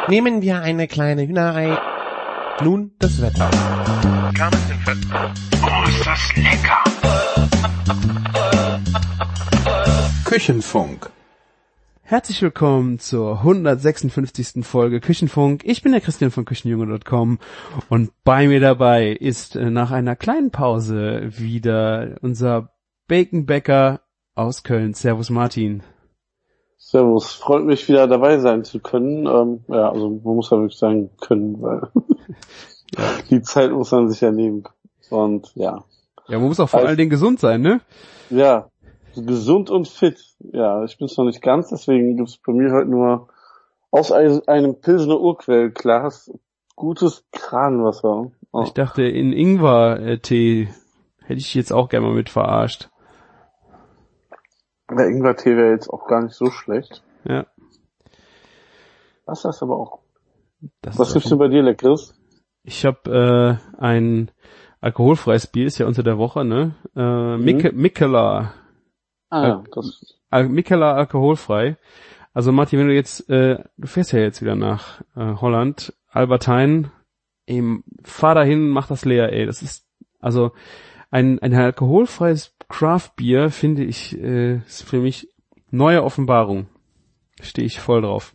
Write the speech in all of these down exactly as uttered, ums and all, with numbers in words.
Nehmen wir eine kleine Hühnerei. Nun das Wetter. Oh, ist das lecker! Küchenfunk. Herzlich willkommen zur hundertsechsundfünfzigsten Folge Küchenfunk. Ich bin der Christian von Küchenjunge Punkt com und bei mir dabei ist äh, nach einer kleinen Pause wieder unser Baconbäcker aus Köln. Servus Martin. Servus, freut mich wieder dabei sein zu können. Ähm, ja, also man muss ja wirklich sagen können, weil ja. Die Zeit muss man sich ja nehmen. Und ja. Ja, man muss auch vor also, allen Dingen gesund sein, ne? Ja, gesund und fit. Ja, ich bin es noch nicht ganz, deswegen gibt es bei mir heute nur aus einem Pilsener Urquellglas gutes Kranwasser. Oh. Ich dachte, in Ingwer-Tee hätte ich jetzt auch gerne mal mit verarscht. Der Ingwer-Tee wäre jetzt auch gar nicht so schlecht. Ja. Was ist aber auch? Das Was gibt's denn bei dir Leckeres? Ich habe äh, ein alkoholfreies Bier, ist ja unter der Woche, ne? Äh, Mik- mhm. Mikkeler. Ah ja, das Al- Mikkeler alkoholfrei. Also Martin, wenn du jetzt, äh, du fährst ja jetzt wieder nach äh, Holland, Albertheim, ey, fahr dahin, mach das leer, ey. Das ist, also ein ein alkoholfreies Craft-Bier, finde ich, äh, ist für mich neue Offenbarung. Stehe ich voll drauf.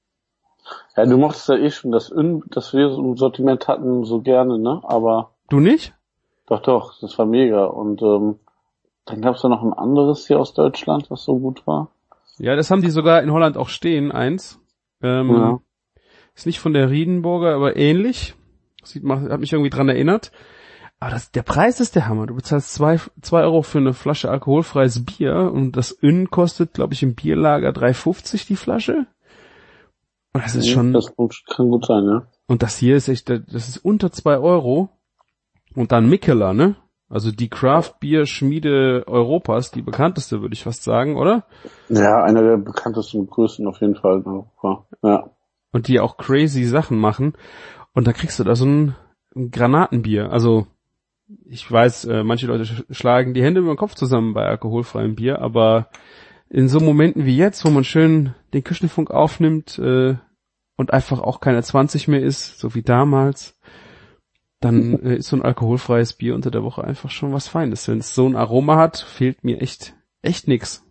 Ja, du mochtest ja eh schon das, In- das wir im Sortiment hatten so gerne, ne? Aber Du nicht? doch, doch, das war mega. Und ähm, dann gab's da noch ein anderes hier aus Deutschland, was so gut war. Ja, das haben die sogar in Holland auch stehen, eins. Ähm, Ja. Ist nicht von der Riedenburger, aber ähnlich. Sieht, hat mich irgendwie dran erinnert. Aber das, der Preis ist der Hammer. Du bezahlst zwei, zwei Euro für eine Flasche alkoholfreies Bier und das Ön kostet, glaube ich, im Bierlager drei fünfzig die Flasche. Und das ist schon... Das kann gut sein, ja. Und das hier ist echt, das ist unter zwei Euro. Und dann Mikkeler, ne? Also die Craft-Bier-Schmiede Europas, die bekannteste, würde ich fast sagen, oder? Ja, einer der bekanntesten und größten auf jeden Fall in Europa. Ja. Und die auch crazy Sachen machen. Und da kriegst du da so ein, ein Granatenbier. Also ich weiß, äh, manche Leute sch- schlagen die Hände über den Kopf zusammen bei alkoholfreiem Bier, aber in so Momenten wie jetzt, wo man schön den Küchenfunk aufnimmt äh, und einfach auch keine zwanzig mehr ist, so wie damals, dann äh, ist so ein alkoholfreies Bier unter der Woche einfach schon was Feines. Wenn es so ein Aroma hat, fehlt mir echt, echt nix.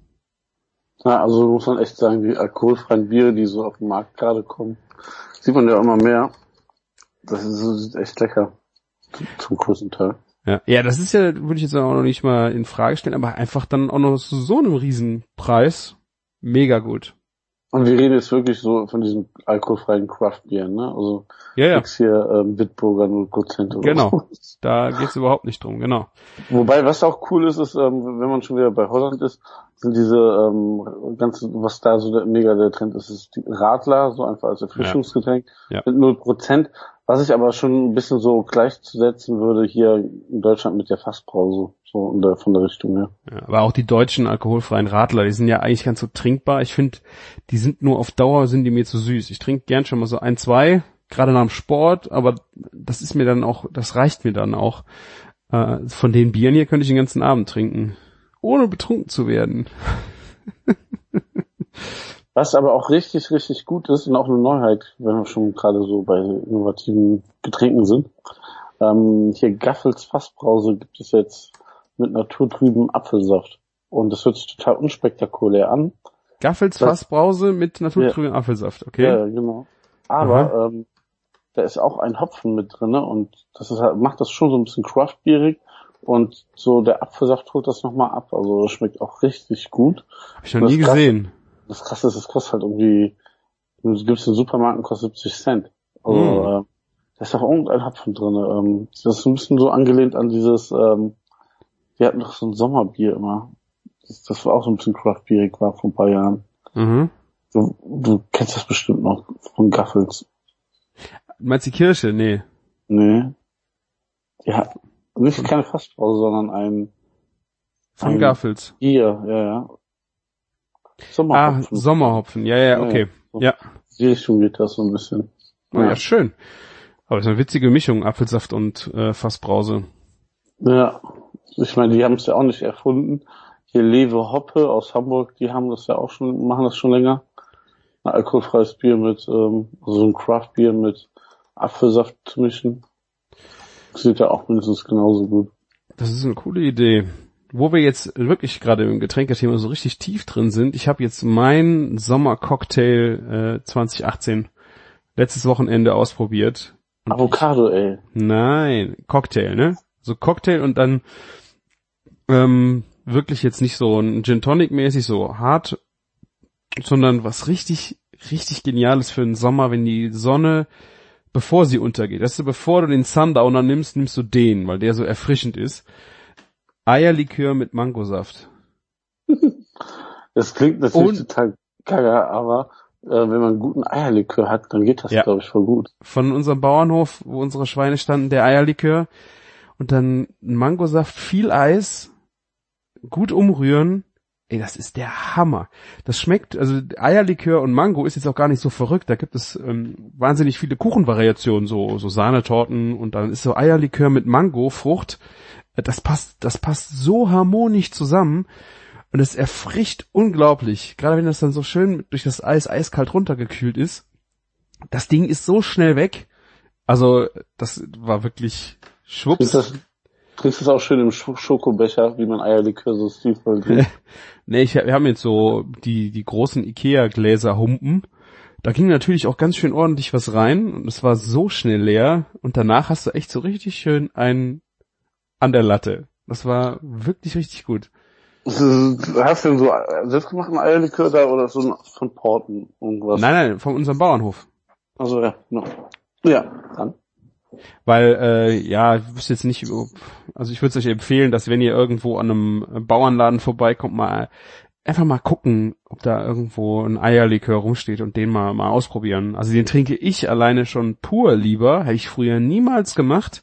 Ja, also muss man echt sagen, die alkoholfreien Biere, die so auf den Markt gerade kommen, sieht man ja immer mehr. Das ist, das ist echt lecker. Zum größten Teil. Ja, ja, das ist ja, würde ich jetzt auch noch nicht mal in Frage stellen, aber einfach dann auch noch zu so einem Riesenpreis. Mega gut. Und wir reden jetzt wirklich so von diesen alkoholfreien Craft-Bieren, ne? Also Ja, ja. nix hier ähm, Bitburger null Prozent oder Genau. so. Da geht's überhaupt nicht drum, genau. Wobei, was auch cool ist, ist, ähm, wenn man schon wieder bei Holland ist, sind diese ähm, ganze, was da so der, mega der Trend ist, ist die Radler, so einfach als Erfrischungsgetränk Ja. Ja. mit null Prozent. Was ich aber schon ein bisschen so gleichzusetzen würde hier in Deutschland mit der Fassbrause, so in der, von der Richtung her. Ja, aber auch die deutschen alkoholfreien Radler, die sind ja eigentlich ganz so trinkbar. Ich finde, die sind nur auf Dauer, sind die mir zu süß. Ich trinke gern schon mal so ein, zwei, gerade nach dem Sport, aber das ist mir dann auch, das reicht mir dann auch. Äh, von den Bieren hier könnte ich den ganzen Abend trinken, ohne betrunken zu werden. Was aber auch richtig, richtig gut ist und auch eine Neuheit, wenn wir schon gerade so bei innovativen Getränken sind. Ähm, hier Gaffels Fassbrause gibt es jetzt mit naturtrüben Apfelsaft. Und das hört sich total unspektakulär an. Gaffels Das- Fassbrause mit naturtrüben Apfelsaft, okay? Ja, genau. Aber ähm, da ist auch ein Hopfen mit drinne und das ist halt, macht das schon so ein bisschen craftbierig und so der Apfelsaft holt das nochmal ab. Also das schmeckt auch richtig gut. Hab ich noch Das nie krass- gesehen. Das Krasse ist, es kostet halt irgendwie, es gibt es in Supermärkten, kostet siebzig Cent. Also, Mm. äh, da ist auch irgendein Hopfen drin. Ähm, das ist so ein bisschen so angelehnt an dieses, ähm, wir hatten doch so ein Sommerbier immer. Das, das war auch so ein bisschen craftbierig, war vor ein paar Jahren. Mhm. Du, du kennst das bestimmt noch von Gaffels. Meinst du die Kirsche? Nee. Nee. Ja, nicht keine Fassbrause, sondern ein Von Ein- Gaffels. Bier, ja, ja. Ah, Sommerhopfen. Sommerhopfen. Ja, ja, okay. so. Ja. Die Richtung geht das so ein bisschen. Oh, ja, schön. Aber das ist eine witzige Mischung, Apfelsaft und äh, Fassbrause. Ja, ich meine, die haben es ja auch nicht erfunden. Hier Lewe Hoppe aus Hamburg, die haben das ja auch schon, machen das schon länger. ein alkoholfreies Bier mit, ähm, so ein Craft-Bier mit Apfelsaft zu mischen. Das sieht ja auch mindestens genauso gut. Das ist eine coole Idee. Wo wir jetzt wirklich gerade im Getränkethema so richtig tief drin sind, ich habe jetzt mein Sommercocktail äh, zwanzig achtzehn letztes Wochenende ausprobiert. Und Avocado, ey. Nein, Cocktail, ne? So Cocktail und dann ähm, wirklich jetzt nicht so ein Gin Tonic mäßig, so hart, sondern was richtig, richtig Geniales für den Sommer, wenn die Sonne, bevor sie untergeht. Weißt du, bevor du den Sundowner nimmst, nimmst du den, weil der so erfrischend ist. Eierlikör mit Mangosaft. Das klingt natürlich und, total gaga, aber äh, wenn man einen guten Eierlikör hat, dann geht das, ja, glaube ich, voll gut. Von unserem Bauernhof, wo unsere Schweine standen, der Eierlikör und dann Mangosaft, viel Eis, gut umrühren. Ey, das ist der Hammer. Das schmeckt, also Eierlikör und Mango ist jetzt auch gar nicht so verrückt. Da gibt es ähm, wahnsinnig viele Kuchenvariationen, so so Sahnetorten und dann ist so Eierlikör mit Mango, Frucht. Das passt, das passt so harmonisch zusammen und es erfrischt unglaublich. Gerade wenn das dann so schön durch das Eis eiskalt runtergekühlt ist. Das Ding ist so schnell weg. Also das war wirklich schwupps. Das, trinkst du es auch schön im Sch- Schokobecher, wie man Eierlikör so stilvoll trinkt? Nee, ich, wir haben jetzt so die die großen Ikea-Gläser Humpen. Da ging natürlich auch ganz schön ordentlich was rein und es war so schnell leer und danach hast du echt so richtig schön einen an der Latte. Das war wirklich richtig gut. Hast du denn so selbstgemachten Eierlikör da oder so von Porten irgendwas? Nein, nein, von unserem Bauernhof. Also ja, no. Ja, dann. Weil, äh, ja, ich wüsste jetzt nicht, also ich würde es euch empfehlen, dass wenn ihr irgendwo an einem Bauernladen vorbeikommt, mal einfach mal gucken, ob da irgendwo ein Eierlikör rumsteht und den mal mal ausprobieren. Also den trinke ich alleine schon pur lieber, hätte ich früher niemals gemacht.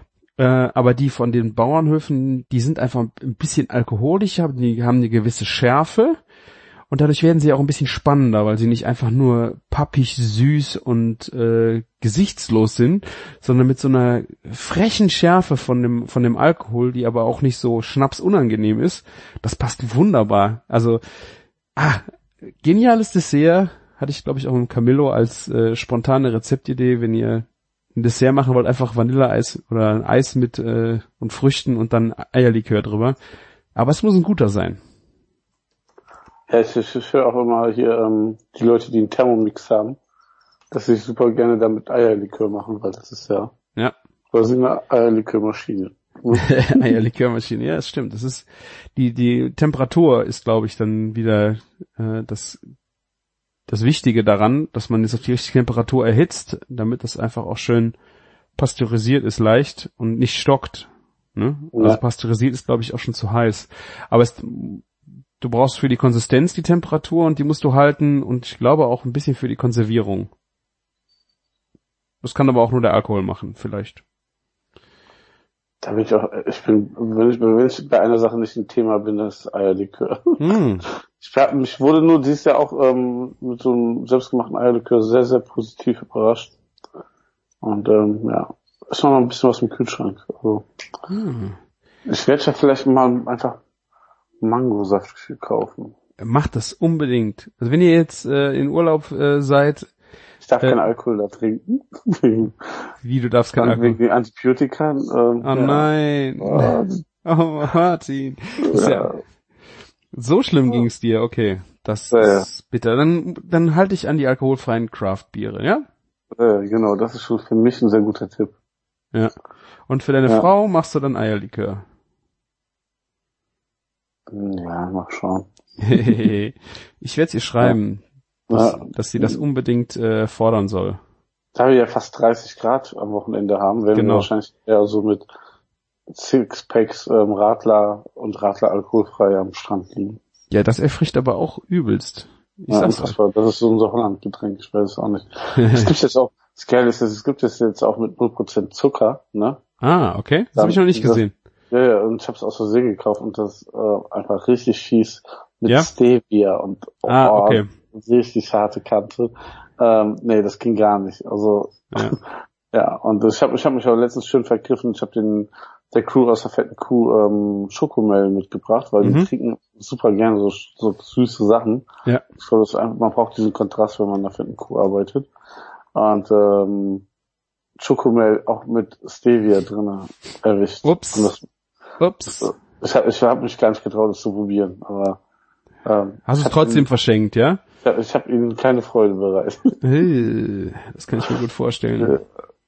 Äh, aber die von den Bauernhöfen, die sind einfach ein bisschen alkoholischer, die haben eine gewisse Schärfe und dadurch werden sie auch ein bisschen spannender, weil sie nicht einfach nur pappig, süß und äh, gesichtslos sind, sondern mit so einer frechen Schärfe von dem von dem Alkohol, die aber auch nicht so schnapsunangenehm ist. Das passt wunderbar. Also, ah, geniales Dessert, hatte ich glaube ich auch im Camillo als äh, spontane Rezeptidee, wenn ihr ein Dessert machen wollt, einfach Vanilleeis oder ein Eis mit äh, und Früchten und dann Eierlikör drüber. Aber es muss ein guter sein. Ja, ich, ich, ich höre auch immer hier ähm, die Leute, die einen Thermomix haben, dass sie super gerne damit Eierlikör machen, weil das ist ja Ja. quasi eine Eierlikörmaschine. Eierlikörmaschine, ja, das stimmt. Das ist die die Temperatur ist, glaube ich, dann wieder äh, das das Wichtige daran, dass man es auf die richtige Temperatur erhitzt, damit das einfach auch schön pasteurisiert ist, leicht und nicht stockt. Ne? Ja. Also pasteurisiert ist, glaube ich, auch schon zu heiß. Aber es, du brauchst für die Konsistenz die Temperatur und die musst du halten und ich glaube auch ein bisschen für die Konservierung. Das kann aber auch nur der Alkohol machen, vielleicht. Da bin ich auch, ich bin, wenn ich, wenn ich bei einer Sache nicht ein Thema bin, das ist Eierlikör. Hm. Ich, hab, ich wurde nur dieses Jahr auch ähm, mit so einem selbstgemachten Eierlikör sehr, sehr positiv überrascht. Und ähm, ja, ist noch ein bisschen was im Kühlschrank. Also, Hm. ich werde ja vielleicht mal einfach Mangosaft kaufen. Macht das unbedingt. Also wenn ihr jetzt äh, in Urlaub äh, seid, Ich darf äh, keinen Alkohol da trinken. wie, du darfst keinen Alkohol. Wegen den Antibiotika. Ähm, Oh ja. nein. Oh, Oh, Martin. Ist ja, ja. so schlimm ging's dir, okay. Das Ja, ja. ist bitter. Dann, dann halte ich an die alkoholfreien Craft-Biere, ja? Äh, genau, das ist schon für mich ein sehr guter Tipp. Ja. Und für deine Ja. Frau machst du dann Eierlikör. Ja, mal schauen. Ich werde ihr schreiben, dass, Ja. dass sie das unbedingt äh, fordern soll. Da wir ja fast dreißig Grad am Wochenende haben, werden Genau. wir wahrscheinlich eher so mit Sixpacks ähm, Radler und Radler alkoholfrei am Strand liegen. Ja, das erfrischt aber auch übelst. Ich Ja, sag's euch. unfassbar. Das ist so unser Holland-Getränk, ich weiß es auch nicht. Es gibt jetzt auch, das Geile ist, es gibt es jetzt auch mit null Prozent Zucker, ne? Ah, okay. Das habe ich noch nicht Das- gesehen. Ja, ja, und ich habe es aus Versehen gekauft und das äh, einfach richtig fies mit Ja? Stevia und oh, Ah, okay. richtig harte Kante. Ähm, nee, das ging gar nicht. Also Ja. ja, und ich habe ich hab mich auch letztens schön vergriffen. Ich habe den der Crew aus der fetten Kuh ähm, Schokomel mitgebracht, weil Mhm. die trinken super gerne so, so süße Sachen. Ja. Ich glaube, das ist einfach, man braucht diesen Kontrast, wenn man in der fetten Kuh arbeitet. Und ähm, Schokomel auch mit Stevia drin erwischt. Ups. Und das, Ups. ich habe ich hab mich gar nicht getraut, das zu probieren, aber ähm, Hast du es trotzdem ihn, verschenkt, ja? Ich habe ich hab ihnen keine Freude bereitet. Hey, das kann ich mir gut vorstellen.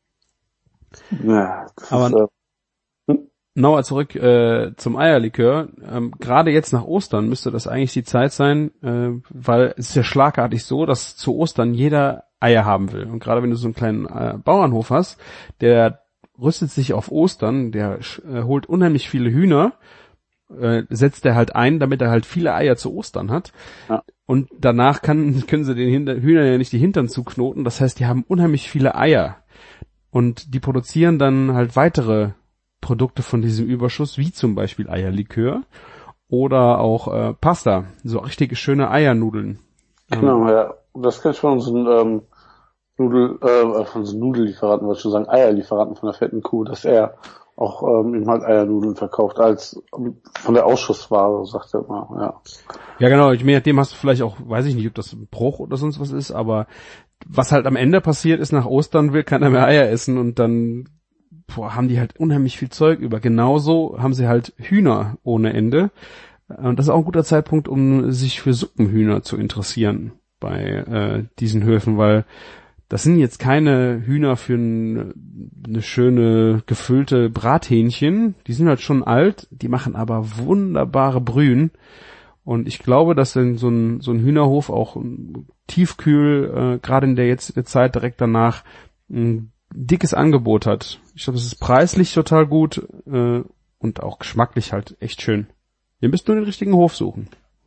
Ja, das aber ist, äh, Nochmal zurück äh, zum Eierlikör. Ähm, Gerade jetzt nach Ostern müsste das eigentlich die Zeit sein, äh, weil es ist ja schlagartig so, dass zu Ostern jeder Eier haben will. Und gerade wenn du so einen kleinen äh, Bauernhof hast, der rüstet sich auf Ostern, der äh, holt unheimlich viele Hühner, äh, setzt er halt ein, damit er halt viele Eier zu Ostern hat. Ja. Und danach kann, können sie den Hinter- Hühnern ja nicht die Hintern zuknoten. Das heißt, die haben unheimlich viele Eier. Und die produzieren dann halt weitere Produkte von diesem Überschuss, wie zum Beispiel Eierlikör oder auch äh, Pasta, so richtige schöne Eiernudeln. Genau, ja. Das kann ich von unseren ähm, Nudel, äh, von unseren Nudellieferanten, wollte ich schon sagen, Eierlieferanten von der fetten Kuh, dass er auch ähm, ihm halt Eiernudeln verkauft, als ähm, von der Ausschussware, sagt er immer, ja. Ja genau, ich meine, dem hast du vielleicht auch, weiß ich nicht, ob das ein Bruch oder sonst was ist, aber was halt am Ende passiert ist, nach Ostern will keiner mehr Eier essen und dann boah, haben die halt unheimlich viel Zeug über. Genauso haben sie halt Hühner ohne Ende. Und das ist auch ein guter Zeitpunkt, um sich für Suppenhühner zu interessieren bei äh, diesen Höfen, weil das sind jetzt keine Hühner für ein, eine schöne gefüllte Brathähnchen. Die sind halt schon alt, die machen aber wunderbare Brühen. Und ich glaube, dass dann so ein, so ein Hühnerhof auch tiefkühl, äh, gerade in der jetzigen Zeit direkt danach, ein dickes Angebot hat. Ich glaube, es ist preislich total gut äh, und auch geschmacklich halt echt schön. Ihr müsst nur den richtigen Hof suchen.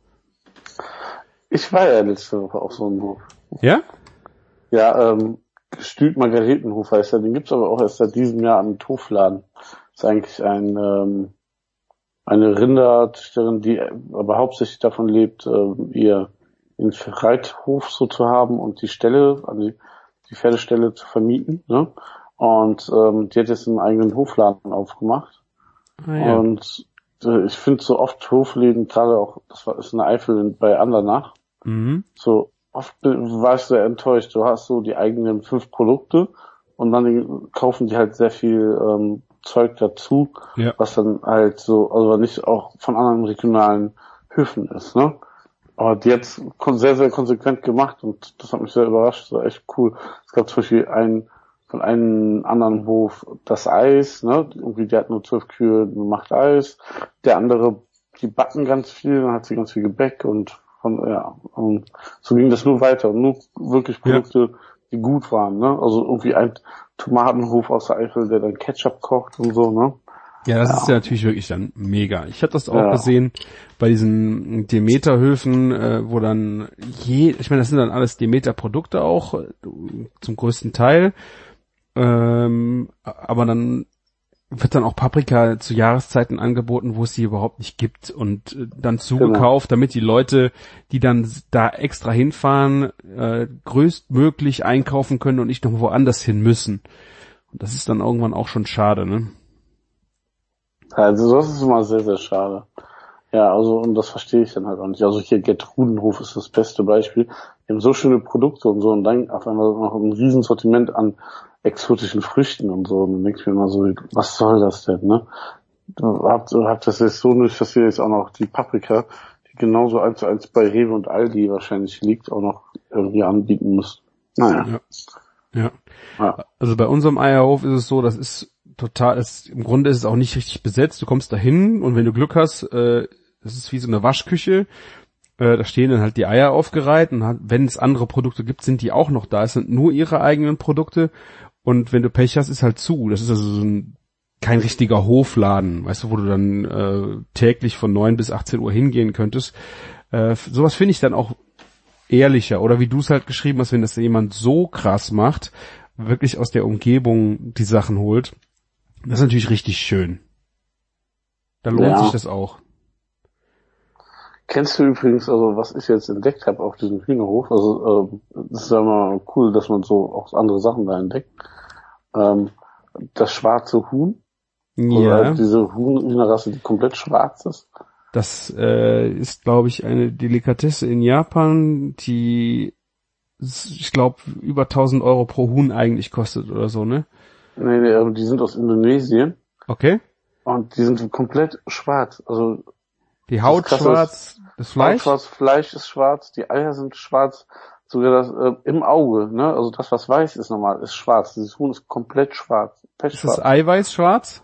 Ich war ja letzte Woche auf so einem Hof. Ja? Ja, ähm, Gestüt Margaretenhof heißt er. Den gibt's aber auch erst seit diesem Jahr am Hofladen. Das ist eigentlich ein ähm, eine Rinderzüchterin, die aber hauptsächlich davon lebt, äh, ihr den Reithof so zu haben und die Ställe, also die, die Pferdestelle zu vermieten. Ne? Und ähm, die hat jetzt einen eigenen Hofladen aufgemacht. Ah, ja. Und äh, ich finde so oft Hofläden, gerade auch, das war ist eine Eifel bei Andernach, Mhm. so oft war ich sehr enttäuscht. Du hast so die eigenen fünf Produkte und dann kaufen die halt sehr viel ähm, Zeug dazu, Ja. was dann halt so, also nicht auch von anderen regionalen Höfen ist, ne? Aber die hat's kon- sehr, sehr konsequent gemacht und das hat mich sehr überrascht, das war echt cool. Es gab zum Beispiel einen, von einem anderen Hof das Eis, ne? Irgendwie, der hat nur zwölf Kühe und macht Eis. Der andere, die backen ganz viel, dann hat sie ganz viel Gebäck und von, ja, und so ging das nur weiter und nur wirklich Produkte, ja, die gut waren, ne? Also irgendwie ein Tomatenhof aus der Eifel, der dann Ketchup kocht und so, ne? Ja, das Ja. ist ja natürlich wirklich dann mega. Ich habe das auch Ja. gesehen bei diesen Demeter-Höfen, äh, wo dann je, ich meine, das sind dann alles Demeter-Produkte auch, äh, zum größten Teil, ähm, aber dann wird dann auch Paprika zu Jahreszeiten angeboten, wo es sie überhaupt nicht gibt und äh, dann zugekauft, damit die Leute, die dann da extra hinfahren, äh, größtmöglich einkaufen können und nicht noch woanders hin müssen. Und das ist dann irgendwann auch schon schade, ne? Also das ist immer sehr, sehr schade. Ja, also und das verstehe ich dann halt auch nicht. Also hier Gertrudenhof ist das beste Beispiel. Die haben so schöne Produkte und so und dann auf einmal noch ein Riesensortiment an exotischen Früchten und so. Und dann denke ich mir immer so, was soll das denn, ne? Du habt, du habt das jetzt so nicht, dass ihr jetzt auch noch die Paprika, die genauso eins zu eins bei Rewe und Aldi wahrscheinlich liegt, auch noch irgendwie anbieten müsst. Naja. Ja. Ja. Ja. Also bei unserem Eierhof ist es so, das ist total, es, im Grunde ist es auch nicht richtig besetzt. Du kommst da hin und wenn du Glück hast, äh, es ist wie so eine Waschküche. Äh, da stehen dann halt die Eier aufgereiht und hat, wenn es andere Produkte gibt, sind die auch noch da. Es sind nur ihre eigenen Produkte und wenn du Pech hast, ist halt zu. Das ist also so ein, kein richtiger Hofladen, weißt du, wo du dann äh, täglich von neun bis achtzehn Uhr hingehen könntest. Äh, sowas finde ich dann auch ehrlicher. Oder wie du es halt geschrieben hast, wenn das jemand so krass macht, wirklich aus der Umgebung die Sachen holt. Das ist natürlich richtig schön. Da lohnt Ja. sich das auch. Kennst du übrigens, also was ich jetzt entdeckt habe auf diesem Hühnerhof, also äh, das ist ja immer cool, dass man so auch andere Sachen da entdeckt. Ähm, das schwarze Huhn, oder Ja, halt diese Huhn- Hühnerrasse, die komplett schwarz ist. Das äh, ist, glaube ich, eine Delikatesse in Japan, die, ich glaube, über tausend Euro pro Huhn eigentlich kostet oder so, ne? Nee, nee, die sind aus Indonesien. Okay. Und die sind komplett schwarz. Also die Haut das schwarz, das Fleisch? Haut schwarz, Fleisch ist schwarz, die Eier sind schwarz, sogar das äh, im Auge, ne? Also das, was weiß ist normal, ist schwarz. Dieses Huhn ist komplett schwarz. Ist das Eiweiß schwarz?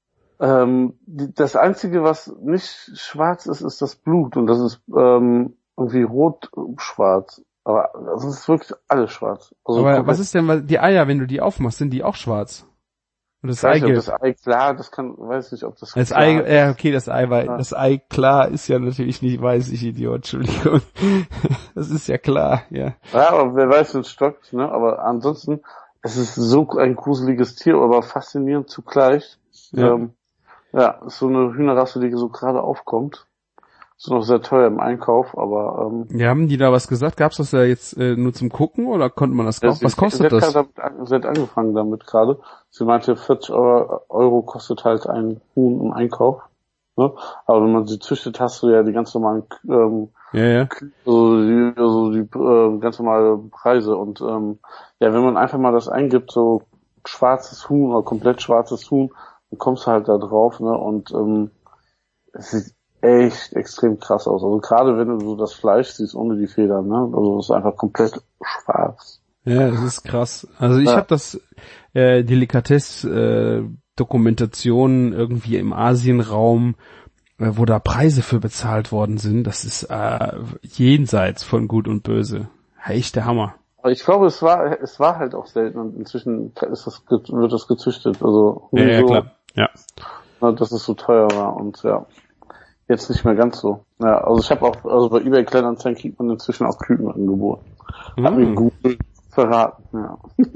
Ähm, die, das Einzige, was nicht schwarz ist, ist das Blut. Und das ist ähm, irgendwie rot-schwarz. Aber das ist wirklich alles schwarz. Also aber was ist denn, die Eier, wenn du die aufmachst, sind die auch schwarz? Und das Ei, nicht, das Ei klar, das kann, weiß nicht, ob das das Ei, ja, äh, okay, das Ei, weil ja. Das Ei klar ist ja natürlich nicht weiß, ich Idiot, Entschuldigung. Das ist ja klar, ja. Ja, aber wer weiß, wenn es stockt, ne, aber ansonsten, es ist so ein gruseliges Tier, aber faszinierend zugleich. Ja, ähm, ja, ist so eine Hühnerrasse, die so gerade aufkommt. Ist noch sehr teuer im Einkauf, aber ähm, ja, haben die da was gesagt? Gab's das ja jetzt äh, nur zum Gucken oder konnte man das kaufen? Was kostet sie das? Damit, sie hat angefangen damit gerade. Sie meinte, vierzig Euro kostet halt ein Huhn im Einkauf. Ne? Aber wenn man sie züchtet, hast du ja die ganz normalen ähm, ja, ja. so die, so die äh, ganz normale Preise. Und ähm, ja, wenn man einfach mal das eingibt, so schwarzes Huhn oder komplett schwarzes Huhn, dann kommst du halt da drauf, ne? Und ähm, es sieht echt extrem krass aus. Also gerade wenn du so das Fleisch siehst ohne die Federn, ne? Also es ist einfach komplett schwarz. Ja, das ist krass. Also ich ja. habe das äh, Delikatess äh, Dokumentation irgendwie im Asienraum, äh, wo da Preise für bezahlt worden sind. Das ist äh, jenseits von Gut und Böse. Echt der Hammer. Aber ich glaube, es war es war halt auch selten und inzwischen ist das wird das gezüchtet. Also ja, ja, so, klar. Ja. Dass es so teuer war und ja. Jetzt nicht mehr ganz so. Ja, also ich habe auch, also bei eBay Kleinanzeigen kriegt man inzwischen auch Küken angeboten. Mm. Hat mir Google verraten, ja.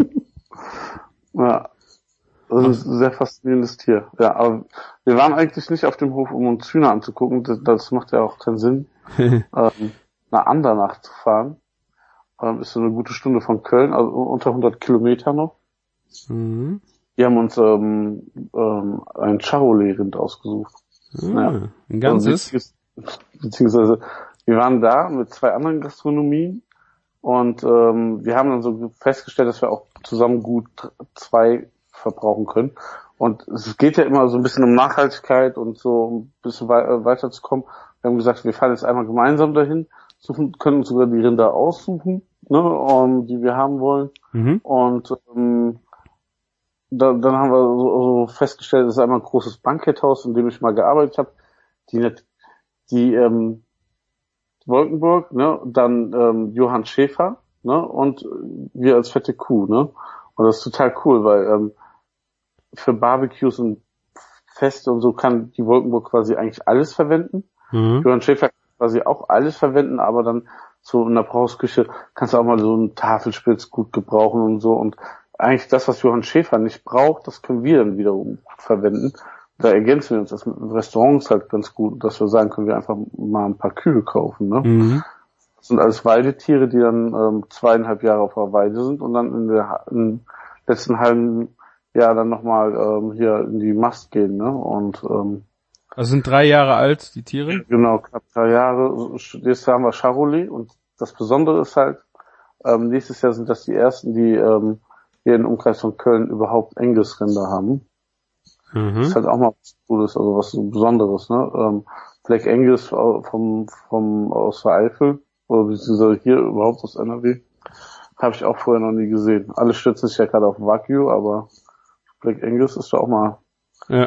Ja. Das ist ein sehr faszinierendes Tier. Ja, aber wir waren eigentlich nicht auf dem Hof, um uns Hühner anzugucken. Das, das macht ja auch keinen Sinn, ähm, nach Andernach zu fahren. Ähm, ist so eine gute Stunde von Köln, also unter hundert Kilometer noch. Mhm. Die haben uns ähm, ähm, ein Charolais-Rind ausgesucht. Ah, ja. Ein ganzes? Also, beziehungsweise wir waren da mit zwei anderen Gastronomien und ähm, wir haben dann so festgestellt, dass wir auch zusammen gut zwei verbrauchen können. Und es geht ja immer so ein bisschen um Nachhaltigkeit und so ein bisschen wei- weiterzukommen. Wir haben gesagt, wir fahren jetzt einmal gemeinsam dahin, suchen, können uns sogar die Rinder aussuchen, ne, um, die wir haben wollen. Mhm. Und ähm, Da, dann haben wir so, so festgestellt, es ist einmal ein großes Banketthaus, in dem ich mal gearbeitet habe. Die, die ähm, Wolkenburg, ne, dann ähm, Johann Schäfer, ne, und wir als fette Kuh, ne. Und das ist total cool, weil ähm, für Barbecues und Feste und so kann die Wolkenburg quasi eigentlich alles verwenden. Mhm. Johann Schäfer kann quasi auch alles verwenden, aber dann so in der Brausküche kannst du auch mal so einen Tafelspitz gut gebrauchen und so und eigentlich das, was Johann Schäfer nicht braucht, das können wir dann wiederum verwenden. Da ergänzen wir uns das mit Restaurants halt ganz gut, dass wir sagen, können wir einfach mal ein paar Kühe kaufen. Ne? Mhm. Das sind alles Weidetiere, die dann ähm, zweieinhalb Jahre auf der Weide sind und dann in der im letzten halben Jahr dann nochmal ähm, hier in die Mast gehen. Ne? Und ähm, also sind drei Jahre alt, die Tiere? Genau, knapp drei Jahre. Jetzt haben wir Charolais und das Besondere ist halt, ähm, nächstes Jahr sind das die ersten, die ähm, hier im Umkreis von Köln überhaupt Angus-Rinder haben. Mhm. Das ist halt auch mal was Cooles, also was Besonderes, ne? Ähm, Black Angus vom, vom, aus der Eifel, oder beziehungsweise hier überhaupt aus N R W, habe ich auch vorher noch nie gesehen. Alle stützen sich ja gerade auf Wagyu, aber Black Angus ist doch auch mal ja.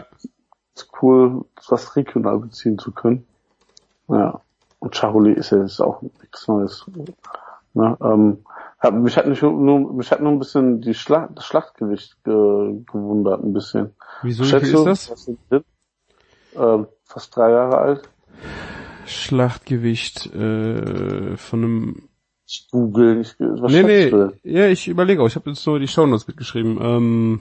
cool, was regional beziehen zu können. Ja. Und Charolais ist ja jetzt auch nichts Neues. Ne? Ähm, Hab, mich hat nicht nur, mich hat nur ein bisschen die Schlacht, das Schlachtgewicht ge, gewundert, ein bisschen. Wieso, wie viel ist das? Was ist das? Ähm, fast drei Jahre alt. Schlachtgewicht, äh, von einem... Ich google, ich, was nee, nee, du? Ja, ich überlege auch, ich habe jetzt so die Shownotes mitgeschrieben, ähm,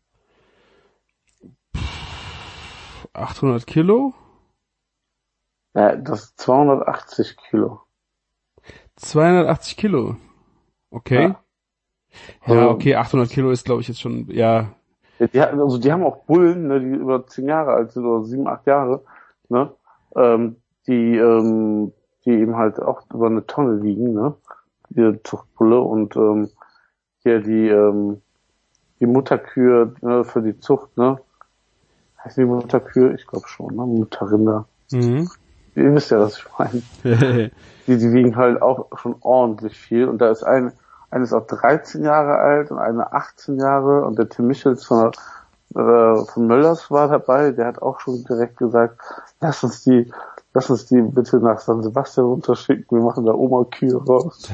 achthundert Kilo? Ja, das ist zweihundertachtzig Kilo. zweihundertachtzig Kilo? Okay. Ja, ja okay, achthundert Kilo ist, glaube ich, jetzt schon, ja. ja die, also die haben auch Bullen, ne, die über zehn Jahre alt sind oder sieben, acht Jahre, ne, ähm, die, ähm, die eben halt auch über eine Tonne wiegen, ne? Die Zuchtbulle und ähm, hier die, ähm, die Mutterkühe, ne, für die Zucht, ne? Heißt die Mutterkühe? Ich glaube schon, ne? Mutterrinder. Mhm. Ihr wisst ja, was ich meine. die, die wiegen halt auch schon ordentlich viel. Und da ist eine, eine ist auch dreizehn Jahre alt und eine achtzehn Jahre. Und der Tim Michels von, äh, von Möllers war dabei. Der hat auch schon direkt gesagt, lass uns die, lass uns die bitte nach San Sebastian runterschicken. Wir machen da Oma-Kühe raus.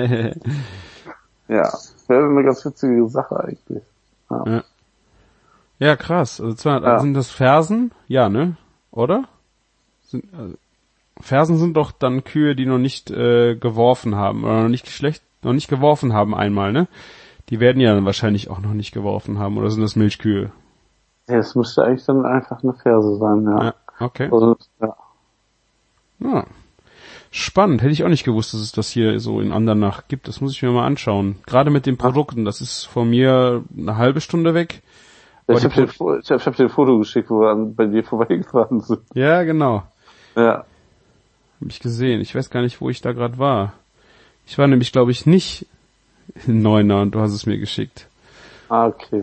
Ja, wäre eine ganz witzige Sache eigentlich. Ja, ja. ja krass. Also zweihundert, ja. Sind das Fersen? Ja, ne? Oder? Sind, also, Fersen sind doch dann Kühe, die noch nicht äh, geworfen haben oder noch nicht geschlecht, noch nicht geworfen haben einmal, ne? Die werden ja dann wahrscheinlich auch noch nicht geworfen haben, oder sind das Milchkühe? Ja, es müsste eigentlich dann einfach eine Ferse sein, ja. Ja, okay. Also, ja. Ja. Spannend, hätte ich auch nicht gewusst, dass es das hier so in Andernach gibt. Das muss ich mir mal anschauen. Gerade mit den Produkten, das ist von mir eine halbe Stunde weg. Ja, ich habe dir, ich hab, ich hab dir ein Foto geschickt, wo wir an, bei dir vorbeigefahren sind. Ja, genau. Ja. Hab ich gesehen. Ich weiß gar nicht, wo ich da gerade war. Ich war nämlich, glaube ich, nicht in Neuner und du hast es mir geschickt. Ah, okay.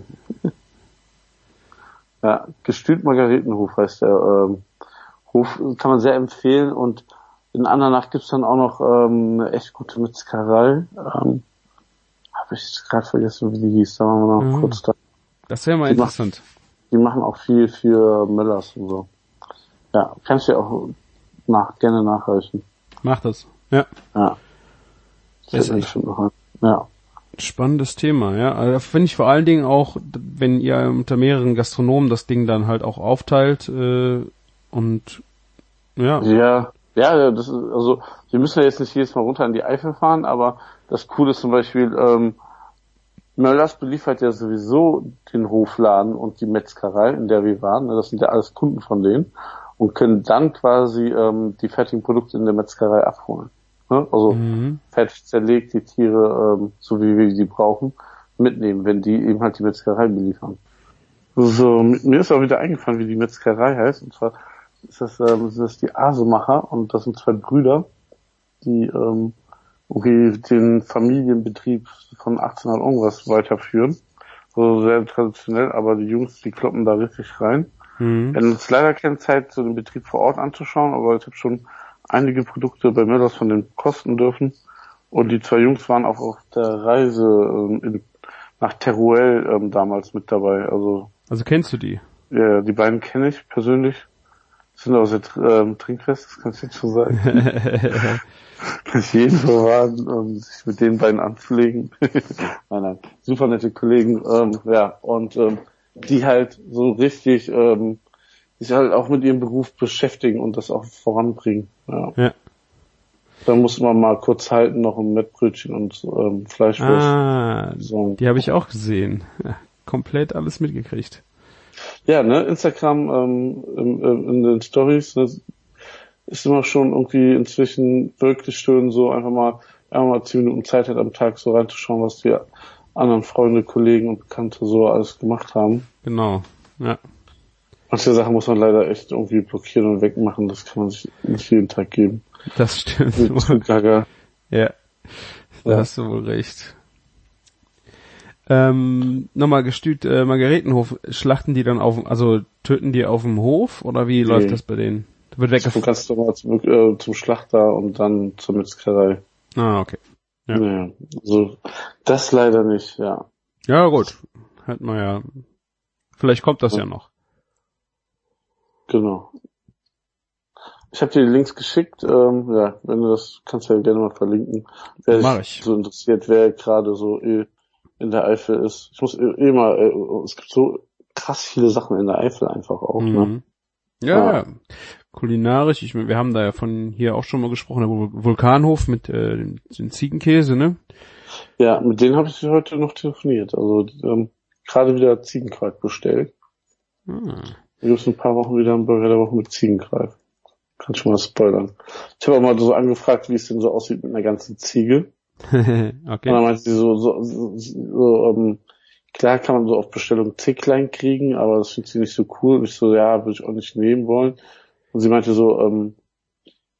Ja, Gestüt Margaretenhof heißt der ähm, Hof, kann man sehr empfehlen. Und in Andernach gibt's dann auch noch ähm, eine echt gute Metzgerei. Ähm, Habe ich gerade vergessen, wie die hieß. Da machen wir noch Mhm. kurz da. Das wäre mal Die interessant. Machen, die machen auch viel für Möllers und so. Ja, kannst du ja auch nach, gerne nachreichen. Mach das. Ja. Ja. Das ist echt schon noch ein. Ja. Spannendes Thema, ja. Also finde ich vor allen Dingen auch, wenn ihr unter mehreren Gastronomen das Ding dann halt auch aufteilt äh, und ja. Ja, ja, das ist, also wir müssen ja jetzt nicht jedes Mal runter in die Eifel fahren, aber das Coole ist zum Beispiel, ähm, Möllers beliefert ja sowieso den Hofladen und die Metzgerei, in der wir waren. Das sind ja alles Kunden von denen und können dann quasi ähm, die fertigen Produkte in der Metzgerei abholen. Ne? Also Mhm. fertig zerlegt, die Tiere, ähm, so wie wir die brauchen, mitnehmen, wenn die eben halt die Metzgerei beliefern. So, mir ist auch wieder eingefallen, wie die Metzgerei heißt. Und zwar ist das, ähm, sind das die Asemacher und das sind zwei Brüder, die ähm, irgendwie den Familienbetrieb von achtzehnhundert irgendwas weiterführen. Also sehr traditionell, aber die Jungs, die kloppen da richtig rein. Mhm. Wir haben jetzt leider keine Zeit, so den Betrieb vor Ort anzuschauen, aber ich habe schon einige Produkte bei Möllers von denen kosten dürfen. Und die zwei Jungs waren auch auf der Reise ähm, in, nach Teruel ähm, damals mit dabei. Also, Also kennst du die? ja, die beiden kenne ich persönlich. Sind auch sehr ähm, trinkfest, das kann ich jetzt schon sagen. Kann ich jeden verraten, um sich mit den beiden anzulegen. nein, nein, super nette Kollegen, ähm, ja, und ähm, die halt so richtig ähm, sich halt auch mit ihrem Beruf beschäftigen und das auch voranbringen. Ja. Ja. Da muss man mal kurz halten, noch ein Mettbrötchen und ähm, Fleischwurst. Ah, So. die habe ich auch gesehen. Ja, komplett alles mitgekriegt. Ja, ne, Instagram ähm, in, in den Stories, ne, ist immer schon irgendwie inzwischen wirklich schön, so einfach mal, einfach mal zehn Minuten Zeit hat am Tag so reinzuschauen, was die anderen Freunde, Kollegen und Bekannte so alles gemacht haben. Genau, ja. Manche Sachen muss man leider echt irgendwie blockieren und wegmachen, das kann man sich nicht jeden Tag geben. Das stimmt. Ja, ja, da ja. hast du wohl recht. Ähm, nochmal Gestüt, äh, Margaretenhof, schlachten die dann auf, also töten die auf dem Hof oder wie nee. läuft das bei denen? Wird Du kannst doch mal zum, äh, zum Schlachter und dann zur Metzgerei. Ah, okay. Ja. Ja, also das leider nicht, ja. Ja, gut. Hat man ja. Vielleicht kommt das ja, ja noch. Genau. Ich habe dir die Links geschickt, ähm, ja, wenn du das, kannst du ja gerne mal verlinken. Wer Mach ich. sich so interessiert, wer gerade so eh in der Eifel ist. Ich muss eh, eh mal, äh, es gibt so krass viele Sachen in der Eifel einfach auch, mhm. ne? Ja, ja. Kulinarisch, ich wir haben da ja von hier auch schon mal gesprochen, der Vulkanhof mit äh, dem, dem Ziegenkäse, ne? Ja, mit denen habe ich heute noch telefoniert. Also ähm, gerade wieder Ziegenquark bestellt. Ah. Da gibt es ein paar Wochen wieder einen Burger der Woche mit Ziegenquark. Kann schon mal spoilern. Ich habe auch mal so angefragt, wie es denn so aussieht mit einer ganzen Ziege. Okay. Und dann meinte sie so, so, so, so ähm, klar kann man so auf Bestellung Zicklein kriegen, aber das findet sie nicht so cool. Und ich so, ja, würde ich auch nicht nehmen wollen. Und sie meinte so, ähm,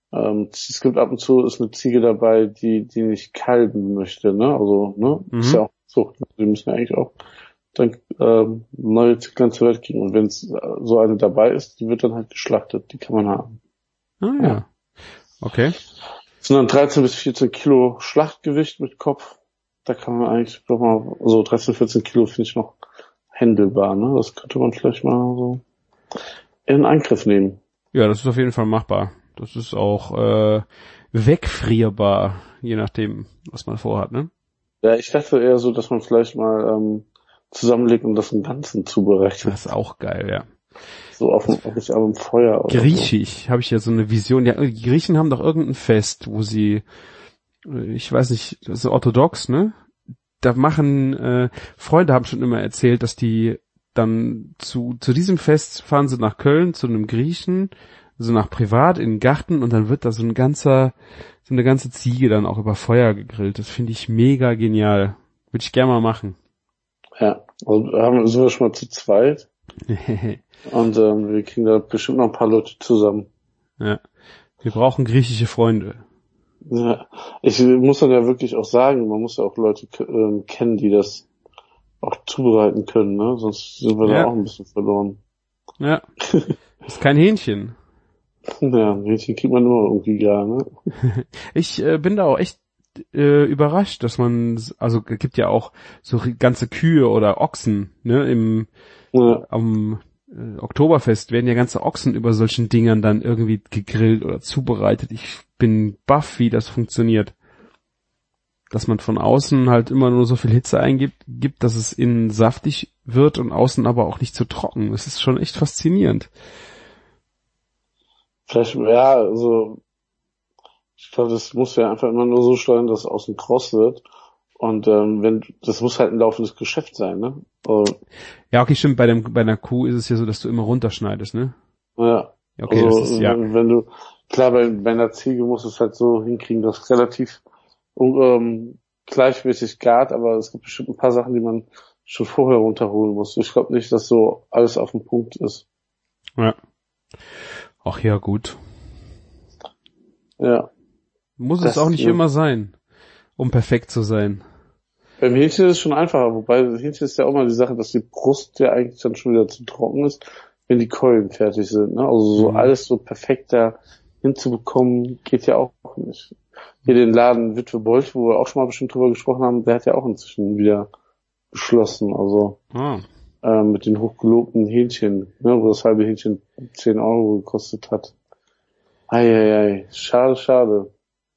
Ähm, es gibt ab und zu ist eine Ziege dabei, die die nicht kalben möchte, ne? Also, ne? Mhm. Ist ja auch so. Die müssen ja eigentlich auch dann ähm, neue Zicklein zur Welt kriegen. Und wenn so eine dabei ist, die wird dann halt geschlachtet. Die kann man haben. Ah ja. Ja. Okay. Das sind dann dreizehn bis vierzehn Kilo Schlachtgewicht mit Kopf. Da kann man eigentlich doch mal, so dreizehn, vierzehn Kilo finde ich noch händelbar, ne? Das könnte man vielleicht mal so in Angriff nehmen. Ja, das ist auf jeden Fall machbar. Das ist auch äh, wegfrierbar, je nachdem, was man vorhat, ne? Ja, ich dachte eher so, dass man vielleicht mal ähm, zusammenlegt und das im Ganzen zubereitet. Das ist auch geil, ja. So auf dem, auf dem Feuer. Oder Griechisch, so. Habe ich ja so eine Vision. Ja, die Griechen haben doch irgendein Fest, wo sie, ich weiß nicht, das ist orthodox, ne? Da machen, äh, Freunde haben schon immer erzählt, dass die dann zu zu diesem Fest fahren sie nach Köln zu einem Griechen, so nach privat in den Garten und dann wird da so ein ganzer, so eine ganze Ziege dann auch über Feuer gegrillt. Das finde ich mega genial. Würde ich gerne mal machen. Ja, also haben, sind wir schon mal zu zweit. Und ähm, wir kriegen da bestimmt noch ein paar Leute zusammen. Ja, wir brauchen griechische Freunde. Ja, ich muss dann ja wirklich auch sagen, man muss ja auch Leute äh, kennen, die das auch zubereiten können, ne? Sonst sind wir ja. da auch ein bisschen verloren. Ja, das ist kein Hähnchen. Ja, ein Hähnchen kriegt man immer irgendwie gar, ne? Ich äh, bin da auch echt äh, überrascht, dass man, also es gibt ja auch so ganze Kühe oder Ochsen, ne, im Ja. am äh, Oktoberfest werden ja ganze Ochsen über solchen Dingern dann irgendwie gegrillt oder zubereitet. Ich bin baff, wie das funktioniert. Dass man von außen halt immer nur so viel Hitze eingibt, gibt, dass es innen saftig wird und außen aber auch nicht zu trocken. Das ist schon echt faszinierend. Vielleicht, ja, also ich glaube, das muss ja einfach immer nur so steuern, dass es außen kross wird. Und ähm, wenn das muss halt ein laufendes Geschäft sein, ne? Also, Ja, okay, stimmt, bei dem bei einer Kuh ist es ja so, dass du immer runterschneidest, ne? ja. Ja, okay, also, das ist, ja. wenn, wenn du, klar, bei, bei einer Ziege musst du es halt so hinkriegen, dass es relativ ähm, gleichmäßig gart, aber es gibt bestimmt ein paar Sachen, die man schon vorher runterholen muss. Ich glaube nicht, dass so alles auf dem Punkt ist. Ja. Ach ja, gut. Ja. Muss Das, es auch nicht ja. immer sein, um perfekt zu sein. Beim Hähnchen ist es schon einfacher, wobei das Hähnchen ist ja auch mal die Sache, dass die Brust ja eigentlich dann schon wieder zu trocken ist, wenn die Keulen fertig sind. Ne? Also so Mhm. alles so perfekt da hinzubekommen, geht ja auch nicht. Hier den Laden Witwe Bolt, wo wir auch schon mal bestimmt drüber gesprochen haben, der hat ja auch inzwischen wieder geschlossen. Also Ah. äh, mit den hochgelobten Hähnchen, ne, wo das halbe Hähnchen zehn Euro gekostet hat. Eieiei, schade, schade.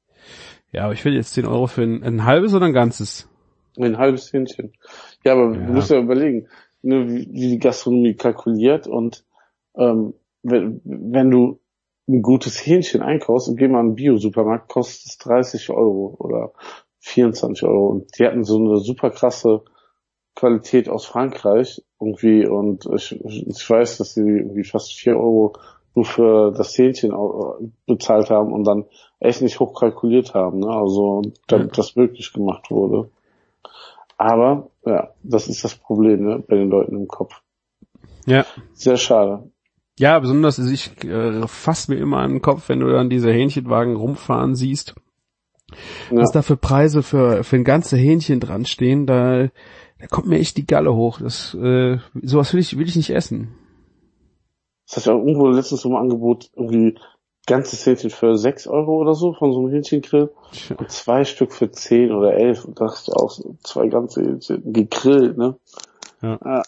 Ja, aber ich will jetzt zehn Euro für ein, ein halbes oder ein ganzes. Ein halbes Hähnchen. Ja, aber Ja. du musst ja überlegen, ne, wie, wie die Gastronomie kalkuliert und ähm, wenn, wenn du ein gutes Hähnchen einkaufst und geh mal in einen Bio-Supermarkt, kostet es dreißig Euro oder vierundzwanzig Euro. Und die hatten so eine super krasse Qualität aus Frankreich irgendwie und ich, ich weiß, dass die irgendwie fast vier Euro nur für das Hähnchen bezahlt haben und dann echt nicht hoch kalkuliert haben, ne? Also damit das möglich gemacht wurde. Aber ja, das ist das Problem, ne, bei den Leuten im Kopf. Ja. Sehr schade. Ja, besonders, also ich äh, fass mir immer an den Kopf, wenn du dann diese Hähnchenwagen rumfahren siehst. Ja. Was da für Preise für für ein ganze Hähnchen dran stehen, da, da kommt mir echt die Galle hoch. Das äh, sowas will ich will ich nicht essen. Das hat ja irgendwo letztens so ein Angebot, irgendwie ganzes Hähnchen für sechs Euro oder so von so einem Hähnchengrill und zwei Stück für zehn oder elf und da hast du auch so zwei ganze Hähnchen gegrillt, ne? Ja. Ja.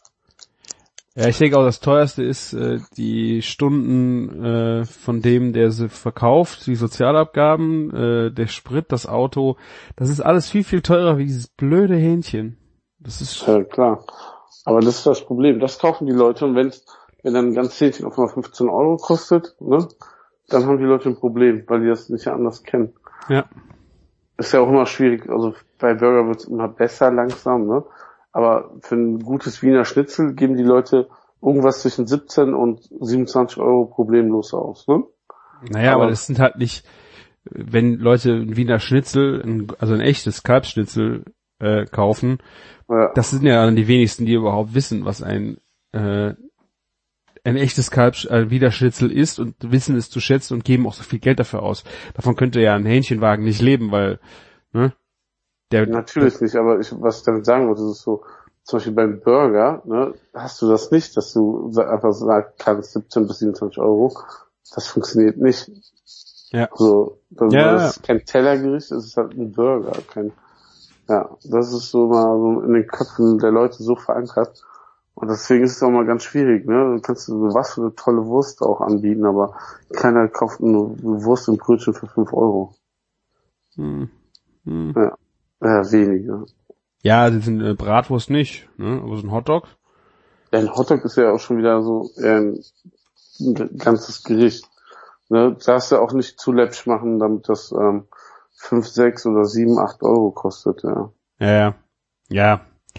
Ja, ich denke auch, das teuerste ist äh, die Stunden äh, von dem, der sie verkauft, die Sozialabgaben, äh, der Sprit, das Auto. Das ist alles viel, viel teurer wie dieses blöde Hähnchen. Das ist Ja, klar. Aber das ist das Problem. Das kaufen die Leute und wenn's, wenn dann ein ganzes Hähnchen auf einmal fünfzehn Euro kostet, ne, dann haben die Leute ein Problem, weil die das nicht anders kennen. ja, Ist ja auch immer schwierig. Also bei Burger wird's immer besser langsam, ne? Aber für ein gutes Wiener Schnitzel geben die Leute irgendwas zwischen siebzehn und siebenundzwanzig Euro problemlos aus, ne? naja, aber, aber das sind halt nicht, wenn Leute ein Wiener Schnitzel, ein, also ein echtes Kalbsschnitzel äh, kaufen, Ja. das sind ja dann die wenigsten, die überhaupt wissen, was ein äh, ein echtes Kalb, äh, Widerschnitzel isst und wissen es zu schätzen und geben auch so viel Geld dafür aus. Davon könnte ja ein Hähnchenwagen nicht leben, weil, ne, der... Natürlich nicht, aber ich, was ich damit sagen wollte, ist so, zum Beispiel beim Burger, ne, hast du das nicht, dass du einfach sagen kannst, siebzehn bis siebenundzwanzig Euro. Das funktioniert nicht. Ja. So, das, Ja, das ist kein Tellergericht, das ist halt ein Burger, kein, ja, das ist so mal so in den Köpfen der Leute so verankert. Und deswegen ist es auch mal ganz schwierig, ne? Du kannst so was für eine tolle Wurst auch anbieten, aber keiner kauft eine Wurst und Brötchen für fünf Euro. Hm. Hm. Ja, ja, wenige. Ja, das sind äh, Bratwurst nicht, ne? Aber so ein Hotdog. Ja, ein Hotdog ist ja auch schon wieder so äh, ein ganzes Gericht. Ne? Darfst du auch nicht zu läppsch machen, damit das ähm, fünf, sechs oder sieben, acht Euro kostet, ja. Ja, ja. Ja.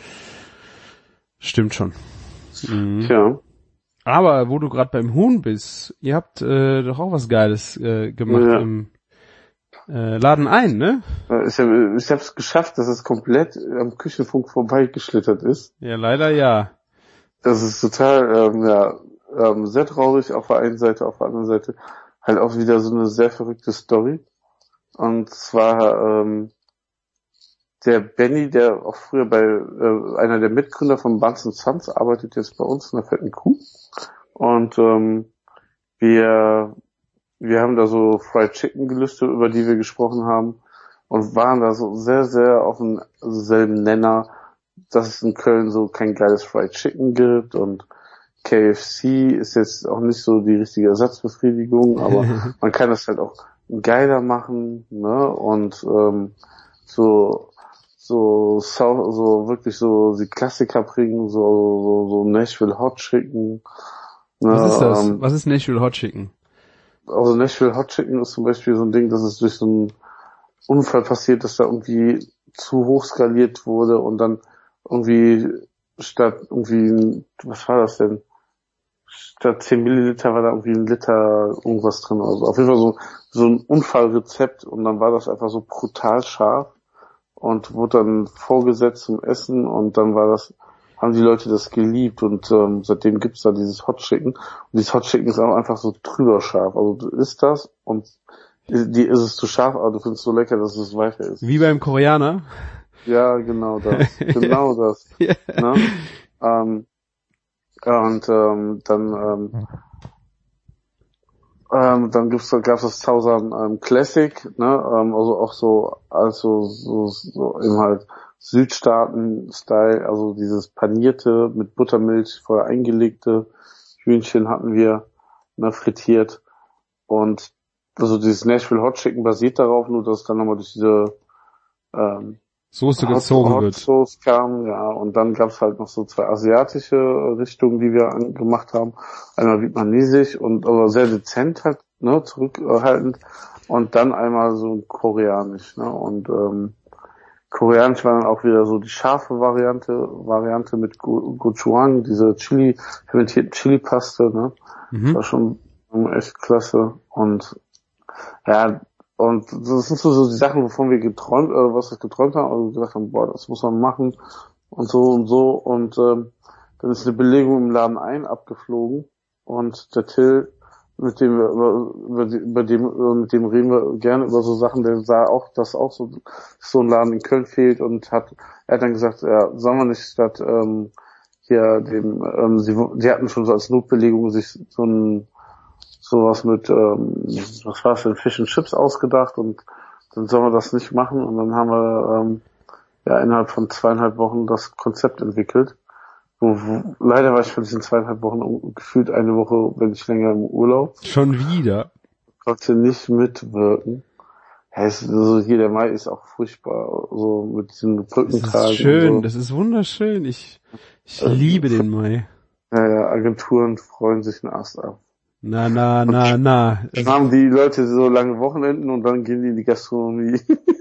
Stimmt schon. Mhm. Tja. Aber wo du gerade beim Huhn bist, ihr habt äh, doch auch was Geiles äh, gemacht Ja. im äh, Laden ein, ne? Ich habe ich hab's geschafft, dass es komplett am Küchenfunk vorbeigeschlittert ist. Ja, leider ja. Das ist total, ähm, ja, ähm, sehr traurig auf der einen Seite, auf der anderen Seite halt auch wieder so eine sehr verrückte Story. Und zwar ähm, der Benny, der auch früher bei äh, einer der Mitgründer von Buns and Sons arbeitet jetzt bei uns in der fetten Kuh. Und ähm, wir wir haben da so Fried Chicken gelüstet, über die wir gesprochen haben, und waren da so sehr, sehr auf demselben Nenner, dass es in Köln so kein geiles Fried Chicken gibt, und K F C ist jetzt auch nicht so die richtige Ersatzbefriedigung, aber man kann das halt auch geiler machen, ne, und ähm, so so so, so wirklich so die Klassiker bringen, so so, so Nashville Hot Chicken. Ne, Was ist das? ähm, Was ist Nashville Hot Chicken? Also Nashville Hot Chicken ist zum Beispiel so ein Ding, dass es durch so einen Unfall passiert, dass da irgendwie zu hoch skaliert wurde und dann irgendwie statt irgendwie, was war das denn? Statt zehn Milliliter war da irgendwie ein Liter irgendwas drin. Also auf jeden Fall so, so ein Unfallrezept, und dann war das einfach so brutal scharf und wurde dann vorgesetzt zum Essen, und dann war das, haben die Leute das geliebt, und ähm, seitdem gibt's da dieses Hot Chicken. Und dieses Hot Chicken ist auch einfach so drüber scharf. Also du isst das und die ist es zu scharf, aber du findest es so lecker, dass es weiter ist. Wie beim Koreaner? Ja, genau das. Genau das. Ja. Ne? Ähm, und ähm, dann ähm, ähm, dann gibt's gab's das Southern ähm, Classic, ne? Ähm, also auch so, also so, so eben halt Südstaaten-Style, also dieses panierte, mit Buttermilch vorher eingelegte Hühnchen hatten wir, ne, frittiert. Und also dieses Nashville Hot Chicken basiert darauf, nur dass es dann nochmal durch diese ähm, Soße Hot, gezogen Hot wird. Sauce kam, ja. Und dann gab's halt noch so zwei asiatische Richtungen, die wir an, gemacht haben. Einmal vietnamesisch und aber sehr dezent halt, ne, zurückhaltend. Und dann einmal so koreanisch, ne. Und ähm, koreanisch war dann auch wieder so die scharfe Variante, Variante mit Go- Gochujang, diese Chili, fermentierten Chili-Paste, ne. Mhm. Das war schon echt klasse. Und ja, und das sind so, so die Sachen, wovon wir geträumt, äh, was wir geträumt haben, und gesagt haben, boah, das muss man machen und so und so. Und ähm, dann ist eine Belegung im Laden ein abgeflogen, und der Till, mit dem wir über, über, die, über dem äh, mit dem reden wir gerne über so Sachen, der sah auch, dass auch so so ein Laden in Köln fehlt, und hat er hat dann gesagt, ja, sollen wir nicht statt ähm, hier dem ähm, sie die hatten schon so als Notbelegung sich so ein sowas mit, ähm, was war es denn, Fish and Chips ausgedacht, und dann sollen wir das nicht machen, und dann haben wir ähm, ja innerhalb von zweieinhalb Wochen das Konzept entwickelt. Wo, wo, leider war ich von diesen zweieinhalb Wochen um, gefühlt eine Woche, wenn nicht länger, im Urlaub. Schon wieder? Konnte nicht mitwirken. Ja, es, also hier der Mai ist auch furchtbar, so mit diesen Brückentagen. Das ist schön, und so. das ist wunderschön. Ich, ich Ähm, liebe den Mai. Ja, ja, Agenturen freuen sich einen Ast ab. Na, na, na, na. Dann Also, haben die Leute so lange Wochenenden, und dann gehen die in die Gastronomie.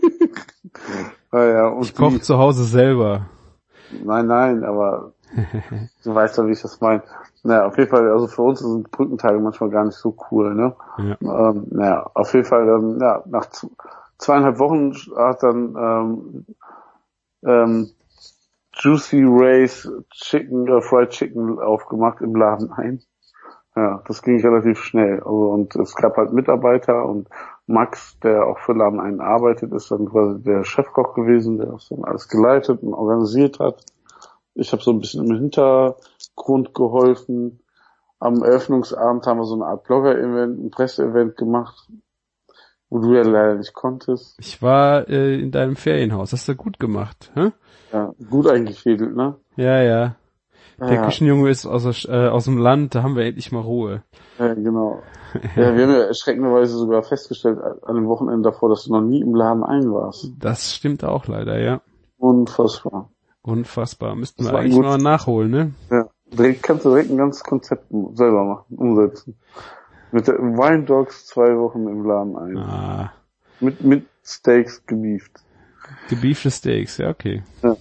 Naja, und ich koche die, zu Hause selber. nein, nein, aber du weißt doch, wie ich das meine. Naja, auf jeden Fall, also für uns sind Brückentage manchmal gar nicht so cool, ne? Ja. Ähm, naja, auf jeden Fall, ähm, ja, nach z- zweieinhalb Wochen hat dann ähm, ähm, Juicy Ray's Chicken, äh, Fried Chicken aufgemacht im Laden ein. Ja, das ging relativ schnell. Also, und es gab halt Mitarbeiter und Max, der auch für Laden einen arbeitet, ist dann quasi der Chefkoch gewesen, der das dann alles geleitet und organisiert hat. Ich habe so ein bisschen im Hintergrund geholfen. Am Eröffnungsabend haben wir so eine Art Blogger-Event, ein Presse-Event gemacht, wo du ja leider nicht konntest. Ich war äh, in deinem Ferienhaus. Hast du gut gemacht, hä? Ja, gut eingefädelt, ne? Ja, ja. Der Ja. Küchenjunge ist aus, der, äh, aus dem Land, da haben wir endlich mal Ruhe. Ja, genau. Ja, wir haben ja erschreckenderweise sogar festgestellt an dem Wochenende davor, dass du noch nie im Laden ein warst. Das stimmt auch leider, ja. Unfassbar. Unfassbar. Müssten Das wir war eigentlich gut. mal nachholen, ne? Ja. Direkt, kannst du direkt ein ganzes Konzept selber machen, umsetzen. Mit der Wine Dogs zwei Wochen im Laden ein. Ah, Mit, mit Steaks gebieft. gebiefte Steaks, ja, okay. Ja.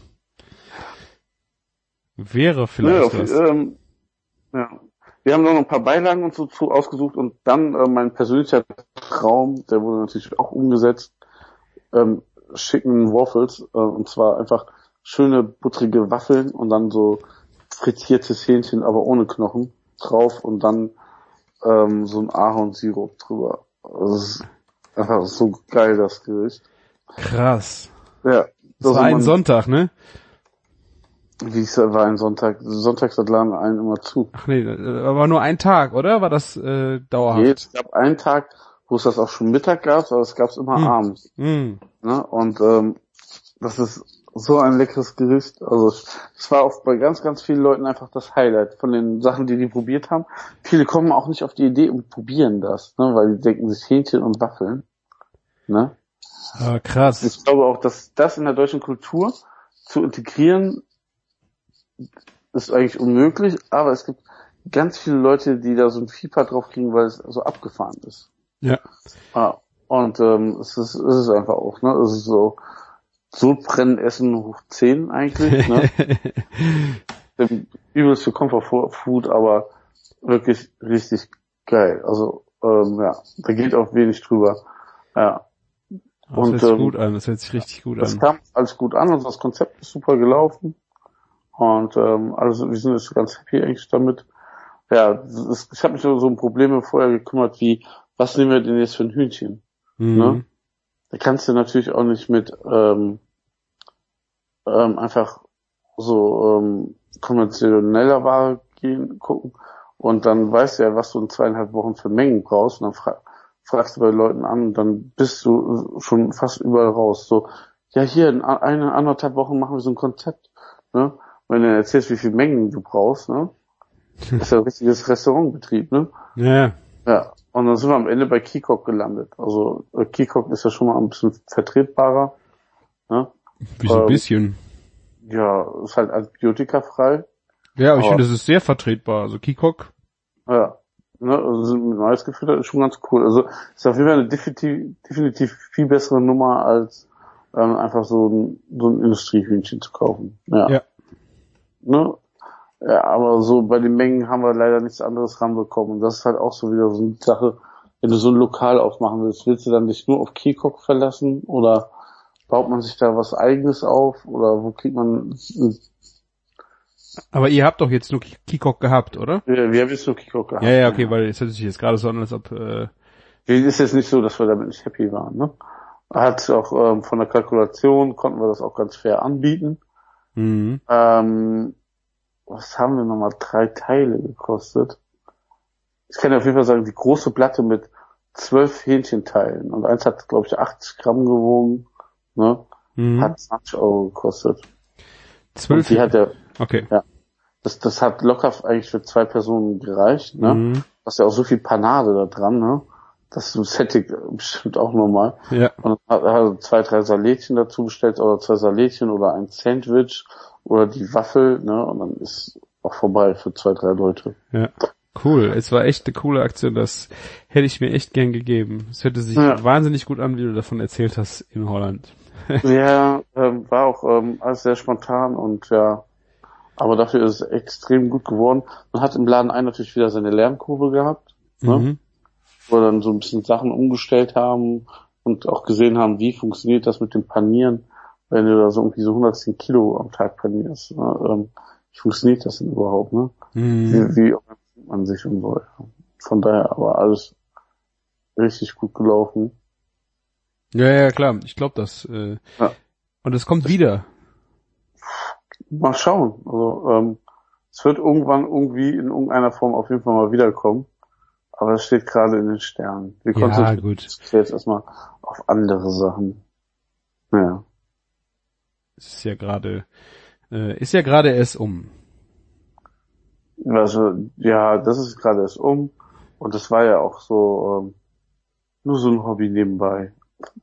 Wäre vielleicht Ja, was. ähm, ja. Wir haben noch ein paar Beilagen und so zu ausgesucht und dann äh, mein persönlicher Traum, der wurde natürlich auch umgesetzt, ähm, schicken Waffles, äh, und zwar einfach schöne buttrige Waffeln und dann so frittiertes Hähnchen, aber ohne Knochen drauf und dann ähm, so ein Ahornsirup drüber. Also das ist einfach so geil, das Gericht. Krass. Ja. Das also war ein man- Sonntag, ne? Wie es war ein Sonntag. Sonntags hat Laden allen immer zu. Ach nee, äh, aber nur ein Tag, oder? War das äh, dauerhaft? Nee, es gab einen Tag, wo es das auch schon Mittag gab, aber es gab es immer Hm. abends. Hm. Ne? Und ähm, das ist so ein leckeres Gericht. Also es war auch bei ganz, ganz vielen Leuten einfach das Highlight von den Sachen, die die probiert haben. Viele kommen auch nicht auf die Idee und probieren das, ne? Weil die denken sich Hähnchen und Waffeln. Ne? Ah, krass. Ich glaube auch, dass das in der deutschen Kultur zu integrieren ist eigentlich unmöglich, aber es gibt ganz viele Leute, die da so ein Fieber drauf kriegen, weil es so abgefahren ist. Ja. Ah, und ähm, es ist, es ist einfach auch, ne? Es ist so Sodbrennen essen hoch zehn eigentlich, ne? Übelst für Comfort Food, aber wirklich richtig geil. Also ähm, ja, da geht auch wenig drüber. Ja. Das Und, hört sich ähm, gut an, das hört sich richtig gut Das an. kam alles gut an und das Konzept ist super gelaufen. Und ähm, also wir sind jetzt ganz happy eigentlich damit. Ja, das ist, ich habe mich so um Probleme vorher gekümmert, wie, was nehmen wir denn jetzt für ein Hühnchen? Mhm. Ne? Da kannst du natürlich auch nicht mit ähm, ähm, einfach so ähm, konventioneller Ware gehen, gucken und dann weißt du ja, was du in zweieinhalb Wochen für Mengen brauchst und dann fra- fragst du bei Leuten an und dann bist du schon fast überall raus. So, ja hier, in a- eine, anderthalb Wochen machen wir so ein Konzept. Ne? Wenn du erzählst, wie viel Mengen du brauchst, ne? Das ist ja ein richtiges Restaurantbetrieb, ne? Ja, Ja. Und dann sind wir am Ende bei Kikok gelandet. Also äh, Kikok ist ja schon mal ein bisschen vertretbarer. Ne? wie so ein Ähm, bisschen. Ja, ist halt antibiotikafrei. Ja, aber ich aber- finde, das ist sehr vertretbar. Also Kikok. Ja. Ne? Also mit Mais gefüttert ist schon ganz cool. Also ist auf jeden Fall eine definitiv, definitiv viel bessere Nummer als ähm, einfach so ein, so ein Industriehühnchen zu kaufen. Ja. Ja. Ne? Ja, aber so bei den Mengen haben wir leider nichts anderes ranbekommen. Und das ist halt auch so wieder so eine Sache, wenn du so ein Lokal aufmachen willst, willst du dann dich nur auf Kikok verlassen oder baut man sich da was Eigenes auf oder wo kriegt man, Aber ihr habt doch jetzt nur Ki- Kikok gehabt, oder? wir, wir haben jetzt nur Kikok gehabt. Ja, ja, okay, weil es hört sich jetzt gerade so an, als ob, äh, Es ist jetzt nicht so, dass wir damit nicht happy waren, ne? Hat auch ähm, von der Kalkulation konnten wir das auch ganz fair anbieten. mhm. Ähm, was haben wir nochmal? Drei Teile gekostet. Ich kann ja auf jeden Fall sagen, die große Platte mit zwölf Hähnchenteilen und eins hat, glaube ich, achtzig Gramm gewogen, ne? Mhm. Hat zwanzig Euro gekostet. zwölf. Und die hat ja, Okay. das, das hat locker eigentlich für zwei Personen gereicht, ne? Mhm. Da ist ja auch so viel Panade da dran, ne? Das sättigt bestimmt auch nochmal. Ja. Und hat also zwei, drei Salätchen dazu bestellt oder zwei Salätchen oder ein Sandwich oder die Waffel, ne? Und dann ist auch vorbei für zwei, drei Leute. Ja. Cool. Es war echt eine coole Aktion. Das hätte ich mir echt gern gegeben. Es hörte sich Ja. wahnsinnig gut an, wie du davon erzählt hast in Holland. Ja, ähm, war auch ähm, alles sehr spontan und ja, aber dafür ist es extrem gut geworden. Man hat im Laden ein natürlich wieder seine Lernkurve gehabt, ne? Mhm. Wo wir dann so ein bisschen Sachen umgestellt haben und auch gesehen haben, wie funktioniert das mit dem Panieren, wenn du da so irgendwie so hundertzehn Kilo am Tag panierst. Ne? Ähm, wie funktioniert das denn überhaupt, ne? Mhm. Wie, wie an sich und so. Von daher aber alles richtig gut gelaufen. Ja, ja, klar. Ich glaube das. Äh, ja. Und es kommt wieder. Mal schauen. Also ähm, es wird irgendwann irgendwie in irgendeiner Form auf jeden Fall mal wiederkommen. Aber es steht gerade in den Sternen. Wir Ja, konzentrieren gut. uns jetzt erstmal auf andere Sachen. Ja. Es ist ja gerade, äh, ist ja gerade erst um. Also, ja, das ist gerade erst um. Und das war ja auch so, ähm, nur so ein Hobby nebenbei.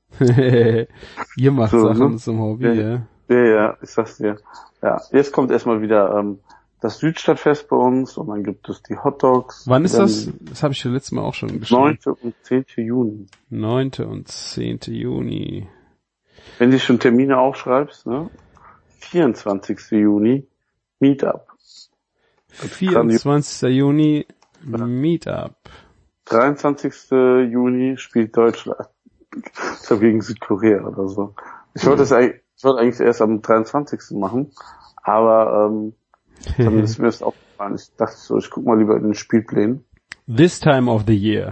Ihr macht So, Sachen ne? zum Hobby, Ja, ja. ja, ja, ich sag's dir. Ja, jetzt kommt erstmal wieder ähm, das Südstadtfest bei uns und dann gibt es die Hotdogs. Wann ist dann das? Das habe ich ja letztes Mal auch schon geschrieben. neunten und zehnten Juni. neunten und zehnten Juni. Wenn du schon Termine aufschreibst, ne? vierundzwanzigsten Juni, Meetup. vierundzwanzigsten Juni, Meetup. dreiundzwanzigsten Juni spielt Deutschland. Ich glaube gegen Südkorea oder so. Ich wollte es eigentlich, ich wollte eigentlich erst am dreiundzwanzigsten machen, aber ähm, dann ist mir das aufgefallen. Ich dachte so, ich guck mal lieber in den Spielplänen. This time of the year.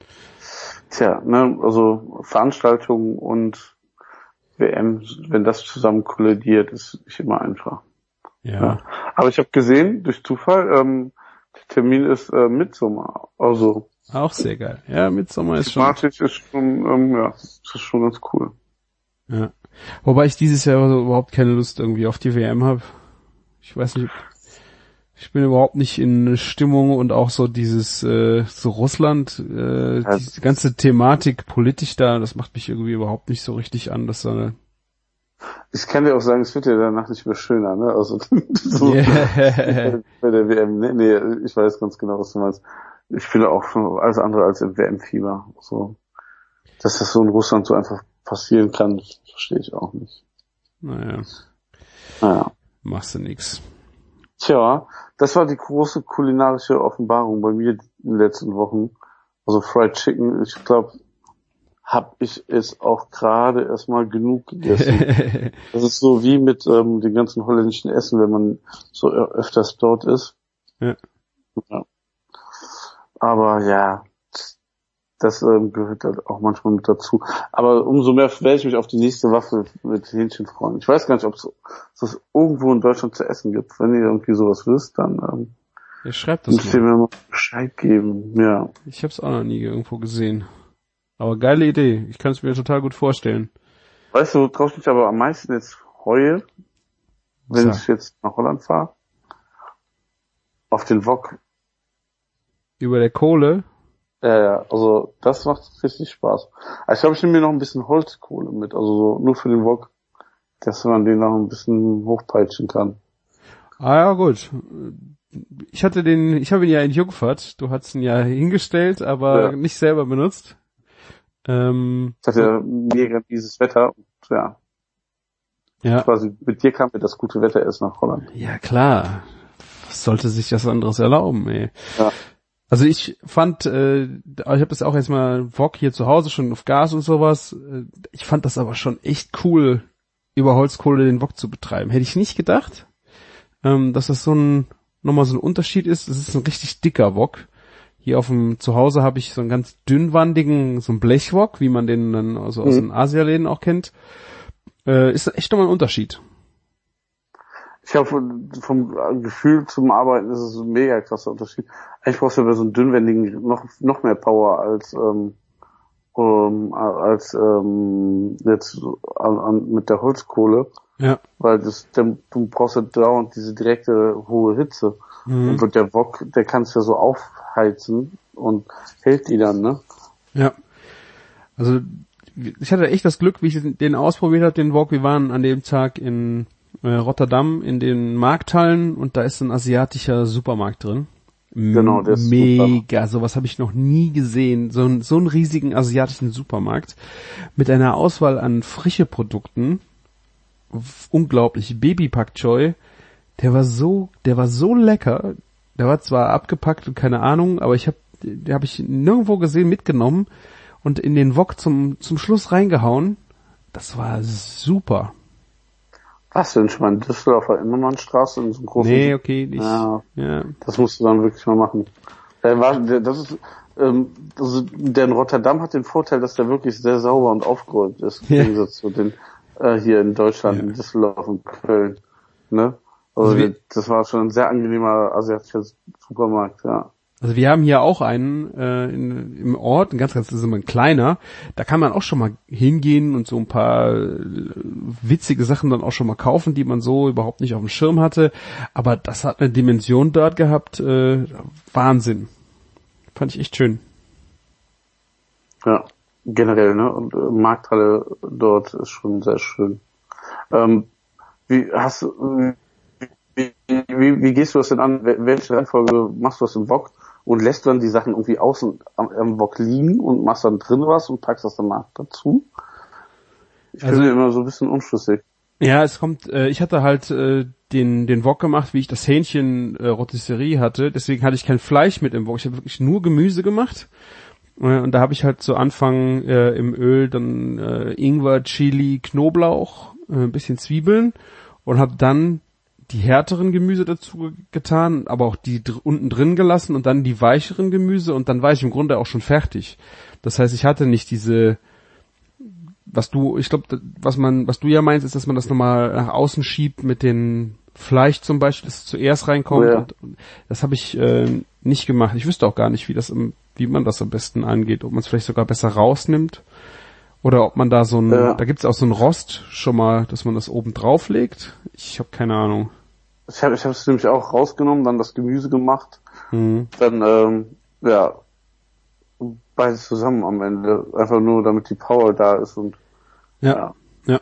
Tja, ne, also Veranstaltungen und W M, wenn das zusammen kollidiert, ist nicht immer einfach. Ja. Ja. Aber ich habe gesehen, durch Zufall, ähm, der Termin ist äh, Mitsommer. Also Auch sehr geil. Ja, Midsommar ist schon. thematisch ist schon, ähm, ja, ist schon ganz cool. Ja. Wobei ich dieses Jahr also überhaupt keine Lust irgendwie auf die W M habe. Ich weiß nicht, ich bin überhaupt nicht in Stimmung und auch so dieses, äh, so Russland, äh, Ja. diese ganze Thematik politisch da, das macht mich irgendwie überhaupt nicht so richtig an, dass so eine Ich kann dir auch sagen, es wird ja danach nicht mehr schöner, ne? Also so Yeah. bei der W M. Nee, nee, ich weiß ganz genau, was du meinst. Ich bin auch alles andere als im W M-Fieber. So, dass das so in Russland so einfach passieren kann, verstehe ich auch nicht. Naja, Naja. machst du nix. Tja, das war die große kulinarische Offenbarung bei mir in den letzten Wochen. Also Fried Chicken, ich glaube, hab ich es auch gerade erstmal genug gegessen. Das ist so wie mit ähm, dem ganzen holländischen Essen, wenn man so ö- öfters dort ist. Ja. Ja. Aber ja, das ähm, gehört halt auch manchmal mit dazu. Aber umso mehr werde ich mich auf die nächste Waffe mit Hähnchen freuen. Ich weiß gar nicht, ob es das irgendwo in Deutschland zu essen gibt. Wenn ihr irgendwie sowas wisst, dann ähm, Ja, schreibt das müsst ihr mal. mir mal Bescheid geben. Ja. Ich hab's auch noch nie irgendwo gesehen. Aber geile Idee. Ich kann es mir total gut vorstellen. Weißt du, worauf ich mich aber am meisten jetzt freue, wenn So. ich jetzt nach Holland fahre? Auf den Wok. Über der Kohle. Ja, ja, also das macht richtig Spaß. Also ich glaube, ich nehme mir noch ein bisschen Holzkohle mit, also so nur für den Wok, dass man den noch ein bisschen hochpeitschen kann. Ah ja, gut. Ich hatte den, ich habe ihn ja in Jungfurt. Du hast ihn ja hingestellt, aber Ja. nicht selber benutzt. Ähm, Es hat ja mega dieses Wetter und ja, ja. quasi mit dir kam mir das gute Wetter erst nach Holland. Ja, klar. Was sollte sich das anderes erlauben, ey? Ja. Also ich fand, äh, ich habe das auch erstmal Wok hier zu Hause schon auf Gas und sowas. Ich fand das aber schon echt cool, über Holzkohle den Wok zu betreiben. Hätte ich nicht gedacht, ähm, dass das so ein nochmal so ein Unterschied ist. Es ist ein richtig dicker Wok. Hier auf dem Zuhause habe ich so einen ganz dünnwandigen, so einen Blechwok, wie man den dann also aus Mhm. den Asialäden auch kennt. Äh, ist echt nochmal ein Unterschied. Ich habe vom Gefühl zum Arbeiten ist es ein mega krasser Unterschied. Eigentlich brauchst du bei so einem dünnwendigen noch noch mehr Power als ähm, ähm, als ähm, jetzt an, an, mit der Holzkohle, Ja. weil das der, du brauchst ja dauernd diese direkte hohe Hitze. Mhm. Und der Wok, der kannst ja so aufheizen und hält die dann, ne? Ja. Also ich hatte echt das Glück, wie ich den ausprobiert habe, den Wok. Wir waren an dem Tag in äh, Rotterdam in den Markthallen und da ist ein asiatischer Supermarkt drin. M- Genau, der ist mega. Sowas habe ich noch nie gesehen. So, ein, so einen riesigen asiatischen Supermarkt mit einer Auswahl an frische Produkten. Unglaublich. Baby Pak Choi. Der war so, der war so lecker. Der war zwar abgepackt und keine Ahnung, aber ich habe, den habe ich nirgendwo gesehen, mitgenommen und in den Wok zum zum Schluss reingehauen. Das war super. Was denn schon mal in Düsseldorfer Immermannstraße in so einem großen... Nee, okay, nicht. Ja, Ja. das musst du dann wirklich mal machen. Der war, der, das ist, ähm, also der in Rotterdam hat den Vorteil, dass der wirklich sehr sauber und aufgeräumt ist, im Ja. Gegensatz zu den äh, hier in Deutschland, Ja. in Düsseldorf und Köln. Ne? Also Also wir- das war schon ein sehr angenehmer asiatischer Supermarkt, ja. Also wir haben hier auch einen äh, in, im Ort, ein ganz, ganz, das ist immer ein kleiner, da kann man auch schon mal hingehen und so ein paar äh, witzige Sachen dann auch schon mal kaufen, die man so überhaupt nicht auf dem Schirm hatte. Aber das hat eine Dimension dort gehabt, äh, Wahnsinn. Fand ich echt schön. Ja, generell, ne? Und äh, Markthalle dort ist schon sehr schön. Ähm, wie hast du, wie, wie, wie gehst du das denn an? Wel- Welche Reihenfolge machst du das im Wok? Und lässt du dann die Sachen irgendwie außen am, am Wok liegen und machst dann drin was und packst das danach dazu? Ich bin Also- mir immer so ein bisschen unschlüssig. Ja, es kommt, äh, ich hatte halt äh, den den Wok gemacht, wie ich das Hähnchen äh, Rotisserie hatte, deswegen hatte ich kein Fleisch mit im Wok, ich habe wirklich nur Gemüse gemacht. Äh, Und da habe ich halt zu Anfang äh, im Öl dann äh, Ingwer, Chili, Knoblauch, äh, ein bisschen Zwiebeln und habe dann die härteren Gemüse dazu getan, aber auch die dr- unten drin gelassen und dann die weicheren Gemüse und dann war ich im Grunde auch schon fertig. Das heißt, ich hatte nicht diese, was du, ich glaube, was man, was du ja meinst, ist, dass man das nochmal nach außen schiebt mit den Fleisch zum Beispiel, das zuerst reinkommt. Oh ja. und, und das habe ich äh, nicht gemacht. Ich wüsste auch gar nicht, wie das, im, wie man das am besten angeht. Ob man es vielleicht sogar besser rausnimmt oder ob man da so ein, Ja. da gibt's auch so ein Rost schon mal, dass man das oben drauf legt. Ich habe keine Ahnung. Ich habe ich habe es nämlich auch rausgenommen, dann das Gemüse gemacht, Hm. dann ähm, ja beides zusammen am Ende, einfach nur damit die Power da ist und Ja, ja. ja.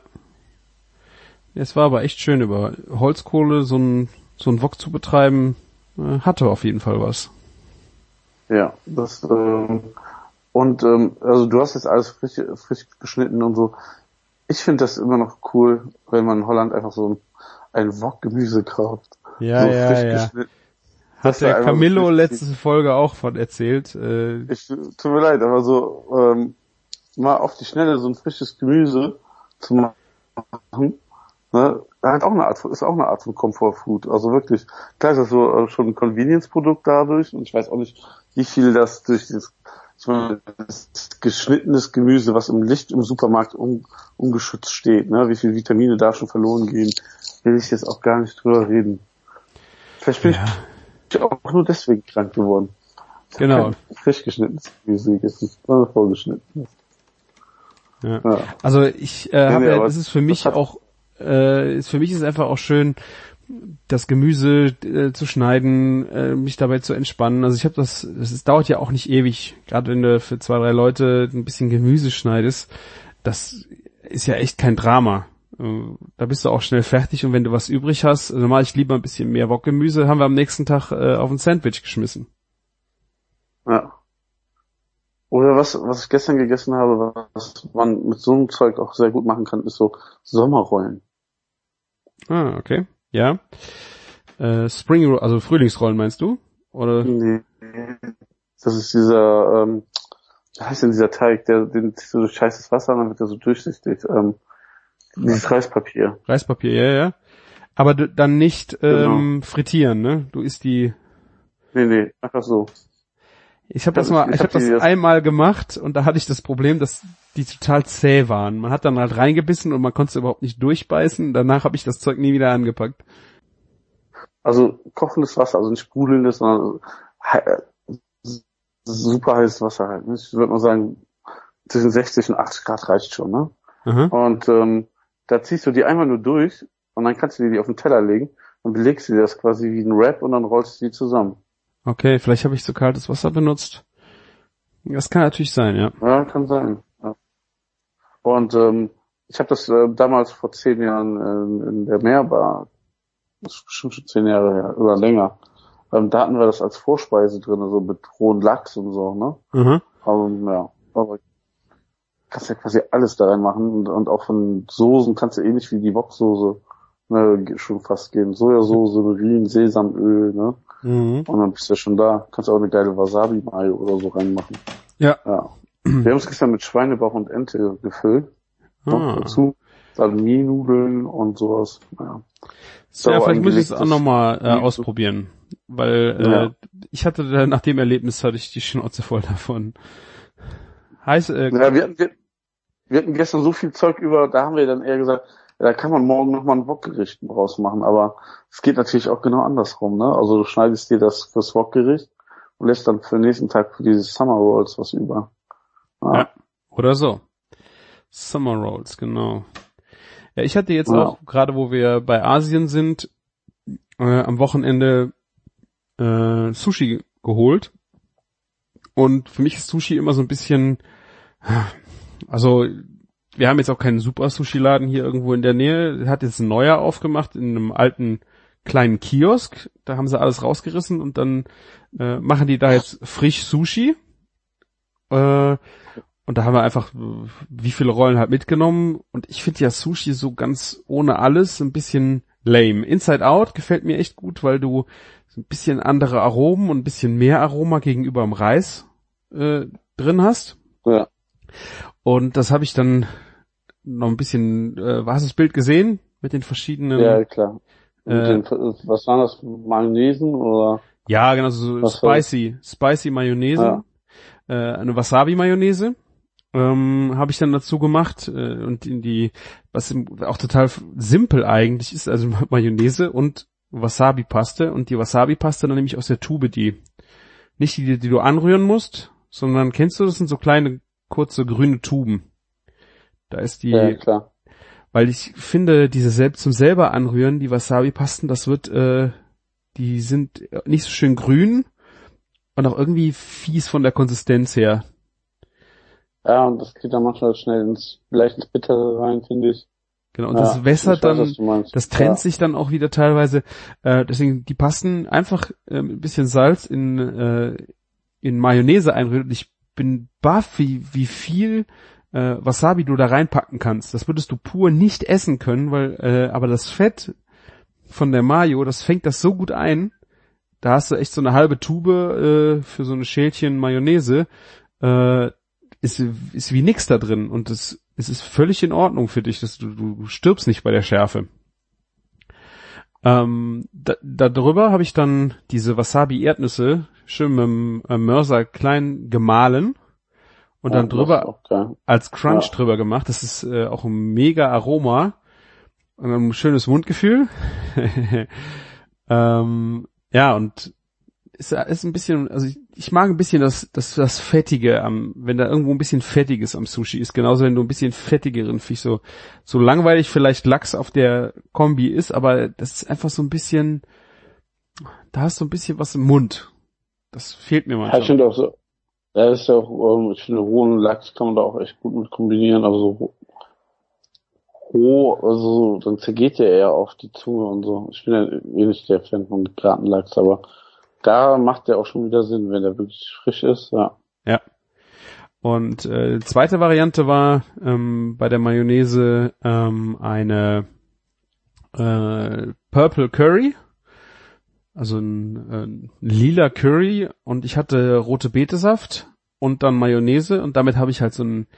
Es war aber echt schön, über Holzkohle so ein so ein Wok zu betreiben, äh, hatte auf jeden Fall was. Ja, das ähm, und ähm, also du hast jetzt alles frisch, frisch geschnitten und so. Ich finde das immer noch cool, wenn man in Holland einfach so ein, ein Wok Gemüse kauft. Ja, so ja, frisch ja. geschnitten. Das Hat der war einfach so Camillo frisch- letzte Folge auch von erzählt. Äh, Ich, tut mir leid, aber so ähm, mal auf die Schnelle so ein frisches Gemüse zu machen, ne, halt auch eine Art, ist auch eine Art von Comfort Food. Also wirklich, klar ist das so äh, schon ein Convenience-Produkt dadurch und ich weiß auch nicht, wie viel das durch dieses, ich meine, das geschnittenes Gemüse, was im Licht im Supermarkt un, ungeschützt steht, ne, wie viel Vitamine da schon verloren gehen, will ich jetzt auch gar nicht drüber reden. Vielleicht bin ja, ich auch nur deswegen krank geworden. genau. Kein frisch geschnittenes Gemüse gegessen, sondern vorgeschnitten. Ja. Ja. Also ich äh, Nee, habe nee, ja, aber das ist für mich das hat- auch, äh, ist für mich ist einfach auch schön, das Gemüse äh, zu schneiden, äh, mich dabei zu entspannen. Also ich habe das, es ist- dauert ja auch nicht ewig, gerade wenn du für zwei, drei Leute ein bisschen Gemüse schneidest, das ist ja echt kein Drama. Äh, Da bist du auch schnell fertig und wenn du was übrig hast, also mache ich lieber ein bisschen mehr Wokgemüse, haben wir am nächsten Tag äh, auf ein Sandwich geschmissen. Ja. Oder was, was ich gestern gegessen habe, was man mit so einem Zeug auch sehr gut machen kann, ist so Sommerrollen. Ah, okay. Ja. Äh, Spring Roll, also Frühlingsrollen meinst du? Oder? Nee. Das ist dieser, ähm, wie heißt denn dieser Teig, der, den ziehst du durch scheißes Wasser und dann wird der so durchsichtig, ähm, dieses Reispapier. Reispapier, ja, ja. Aber du, dann nicht ähm, frittieren, ne? Du isst die. Nee, nee, einfach so. Ich habe das Ich- mal, ich ich hab habe das die- das- einmal gemacht und da hatte ich das Problem, dass die total zäh waren. Man hat dann halt reingebissen und man konnte es überhaupt nicht durchbeißen. Danach habe ich das Zeug nie wieder angepackt. Also kochendes Wasser, also nicht sprudelndes, sondern hei- super heißes Wasser halt. Ich würde mal sagen, zwischen sechzig und achtzig Grad reicht schon, ne? Aha. Und ähm, da ziehst du die einmal nur durch und dann kannst du dir die auf den Teller legen und belegst dir das quasi wie ein Wrap und dann rollst du die zusammen. Okay, vielleicht habe ich zu kaltes Wasser benutzt. Das kann natürlich sein, ja. Ja, kann sein. Ja. Und ähm, ich habe das äh, damals vor zehn Jahren äh, in der Meerbar, das ist bestimmt schon zehn Jahre her, oder länger, ähm, da hatten wir das als Vorspeise drin, so mit rohen Lachs und so, ne? Aha. Aber ja, aber kannst ja quasi alles da reinmachen und, und auch von Soßen kannst du ähnlich wie die Woksoße ne, schon fast gehen. Sojasauce, Nudeln, Sesamöl, ne? Mhm. Und dann bist du ja schon da. Kannst auch eine geile Wasabi-Mayo oder so reinmachen. Ja. Ja. Wir haben es gestern mit Schweinebauch und Ente gefüllt. Noch Ah. dazu. Salami-Nudeln und sowas. Ja, so, ja vielleicht muss ich es auch nochmal äh, Mhm. ausprobieren. Weil äh, Ja. ich hatte da, nach dem Erlebnis hatte ich die Schnauze voll davon. Heißt, äh, Ja, wir hatten, wir, wir hatten gestern so viel Zeug über, da haben wir dann eher gesagt, ja, da kann man morgen nochmal ein Wokgericht draus machen, aber es geht natürlich auch genau andersrum, ne? Also du schneidest dir das fürs Wokgericht und lässt dann für den nächsten Tag für diese Summer Rolls was über. Ja. Ja, oder so. Summer Rolls, genau. Ja, ich hatte jetzt Ja. auch, gerade wo wir bei Asien sind, äh, am Wochenende äh, Sushi geholt. Und für mich ist Sushi immer so ein bisschen, also wir haben jetzt auch keinen super Sushi-Laden hier irgendwo in der Nähe. Hat jetzt ein neuer aufgemacht in einem alten kleinen Kiosk. Da haben sie alles rausgerissen und dann äh, machen die da jetzt frisch Sushi. Äh, und da haben wir einfach äh, wie viele Rollen halt mitgenommen. Und ich finde ja Sushi so ganz ohne alles ein bisschen lame. Inside Out gefällt mir echt gut, weil du so ein bisschen andere Aromen und ein bisschen mehr Aroma gegenüber dem Reis äh, drin hast. Ja. Und das habe ich dann noch ein bisschen, äh, hast du das Bild gesehen? Mit den verschiedenen... Ja, klar. Mit Äh, den, was waren das? Mayonnaisen oder? Ja, genau, so Was war spicy, spicy Mayonnaise, Ja. äh, eine Wasabi-Mayonnaise ähm, habe ich dann dazu gemacht äh, und in die, was im, auch total simpel eigentlich ist, also Mayonnaise und Wasabi-Paste und die Wasabi-Paste dann nämlich aus der Tube, die, nicht die, die du anrühren musst, sondern kennst du, das sind so kleine, kurze grüne Tuben. Da ist die, Ja, klar. weil ich finde, diese selbst zum selber anrühren, die Wasabi-Pasten, das wird, äh, die sind nicht so schön grün und auch irgendwie fies von der Konsistenz her. Ja, und das geht dann manchmal schnell ins, leicht ins Bittere rein, finde ich. Genau, und Ja, das wässert ich weiß, dann, was du meinst. das trennt Ja. sich dann auch wieder teilweise. Äh, deswegen die Pasten einfach äh, ein bisschen Salz in äh, in Mayonnaise einrühren. Und ich bin baff, wie wie viel äh, Wasabi du da reinpacken kannst. Das würdest du pur nicht essen können, weil äh, aber das Fett von der Mayo, das fängt das so gut ein. Da hast du echt so eine halbe Tube äh, für so eine Schälchen Mayonnaise. Äh, ist ist wie nix da drin und es es ist völlig in Ordnung für dich, dass du du stirbst nicht bei der Schärfe. Ähm, da, da drüber habe ich dann diese Wasabi-Erdnüsse schön mit dem äh, Mörser klein gemahlen und Ja, dann das drüber ist auch geil. als Crunch Ja. drüber gemacht. Das ist äh, auch ein mega Aroma und ein schönes Mundgefühl. ähm, ja, und ist, ist ein bisschen, also ich, ich mag ein bisschen das, das, das Fettige am, wenn da irgendwo ein bisschen Fettiges am Sushi ist. Genauso wenn du ein bisschen fettigeren Fisch, so, so langweilig vielleicht Lachs auf der Kombi ist, aber das ist einfach so ein bisschen, da hast du ein bisschen was im Mund. Das fehlt mir Ja, ich manchmal. finde auch so, ja, das ist ja auch, ähm, ich finde rohen Lachs kann man da auch echt gut mit kombinieren, aber so roh, also so, dann zergeht der eher auf die Zunge und so. Ich bin ja eh nicht der Fan von gebraten Lachs, aber da macht der auch schon wieder Sinn, wenn der wirklich frisch ist, ja. Ja. Und äh, zweite Variante war ähm, bei der Mayonnaise ähm, eine äh, Purple Curry, also ein, äh, ein lila Curry und ich hatte rote Betesaft und dann Mayonnaise und damit habe ich halt so einen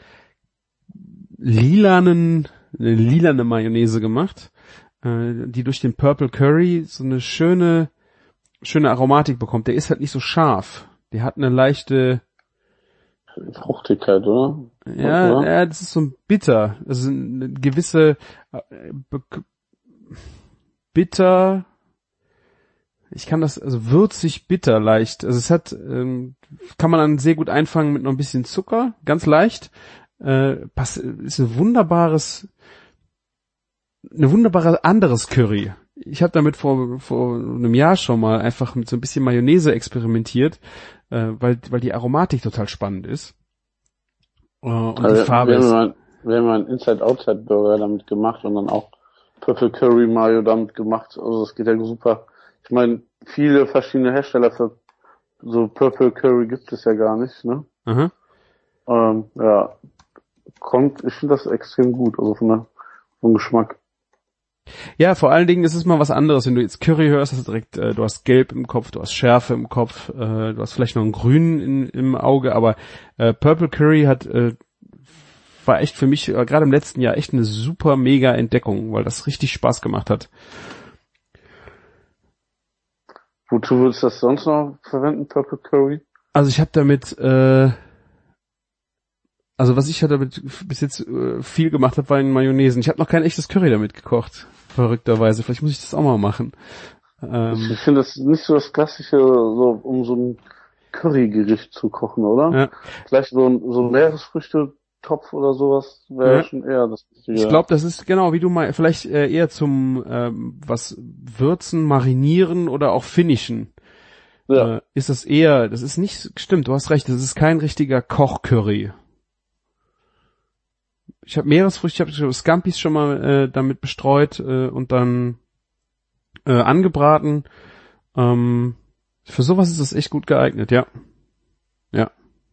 lilanen, eine lilane Mayonnaise gemacht, äh, die durch den Purple Curry so eine schöne schöne Aromatik bekommt. Der ist halt nicht so scharf. Der hat eine leichte, Fruchtigkeit, oder? ja, Oder? ja, das ist so ein bitter. Also eine gewisse äh, be- bitter. Ich kann das, also würzig bitter leicht. Also es hat, ähm, kann man dann sehr gut einfangen mit noch ein bisschen Zucker, ganz leicht. Äh, pass, ist ein wunderbares, eine wunderbare anderes Curry. Ich habe damit vor vor einem Jahr schon mal einfach mit so ein bisschen Mayonnaise experimentiert, äh, weil weil die Aromatik total spannend ist. Äh, und Also die Farbe wir haben ist mal, wir haben mal einen Inside-Outside-Burger damit gemacht und dann auch Purple Curry Mayo damit gemacht. Also das geht ja super. Ich meine, viele verschiedene Hersteller für so Purple Curry gibt es ja gar nicht, ne? aha. Ähm, ja, kommt, ich finde das extrem gut, also von der, vom Geschmack. Ja, vor allen Dingen ist es mal was anderes, wenn du jetzt Curry hörst, hast du direkt, äh, du hast Gelb im Kopf, du hast Schärfe im Kopf, äh, du hast vielleicht noch einen Grün in, im Auge, aber äh, Purple Curry hat, äh, war echt für mich, äh, gerade im letzten Jahr, echt eine super mega Entdeckung, weil das richtig Spaß gemacht hat. Wozu würdest du das sonst noch verwenden, Purple Curry? Also ich habe damit, äh, also was ich halt damit bis jetzt äh, viel gemacht habe, waren Mayonnaisen. Ich habe noch kein echtes Curry damit gekocht, verrückterweise. Vielleicht muss ich das auch mal machen. Ähm, Ich finde das nicht so das Klassische, so um so ein Currygericht zu kochen, oder? ja. Vielleicht so ein, so ein Meeresfrüchte-Topf oder sowas wäre Ja. schon eher das Richtige. Ich glaube, das ist genau, wie du mal vielleicht äh, eher zum ähm, was würzen, marinieren oder auch finishen. Ja. Äh, ist das eher, das ist nicht, stimmt, du hast recht, das ist kein richtiger Kochcurry. Ich habe Meeresfrüchte, ich habe Scampis schon mal äh, damit bestreut äh, und dann äh, angebraten. Ähm, für sowas ist das echt gut geeignet, ja. Ja.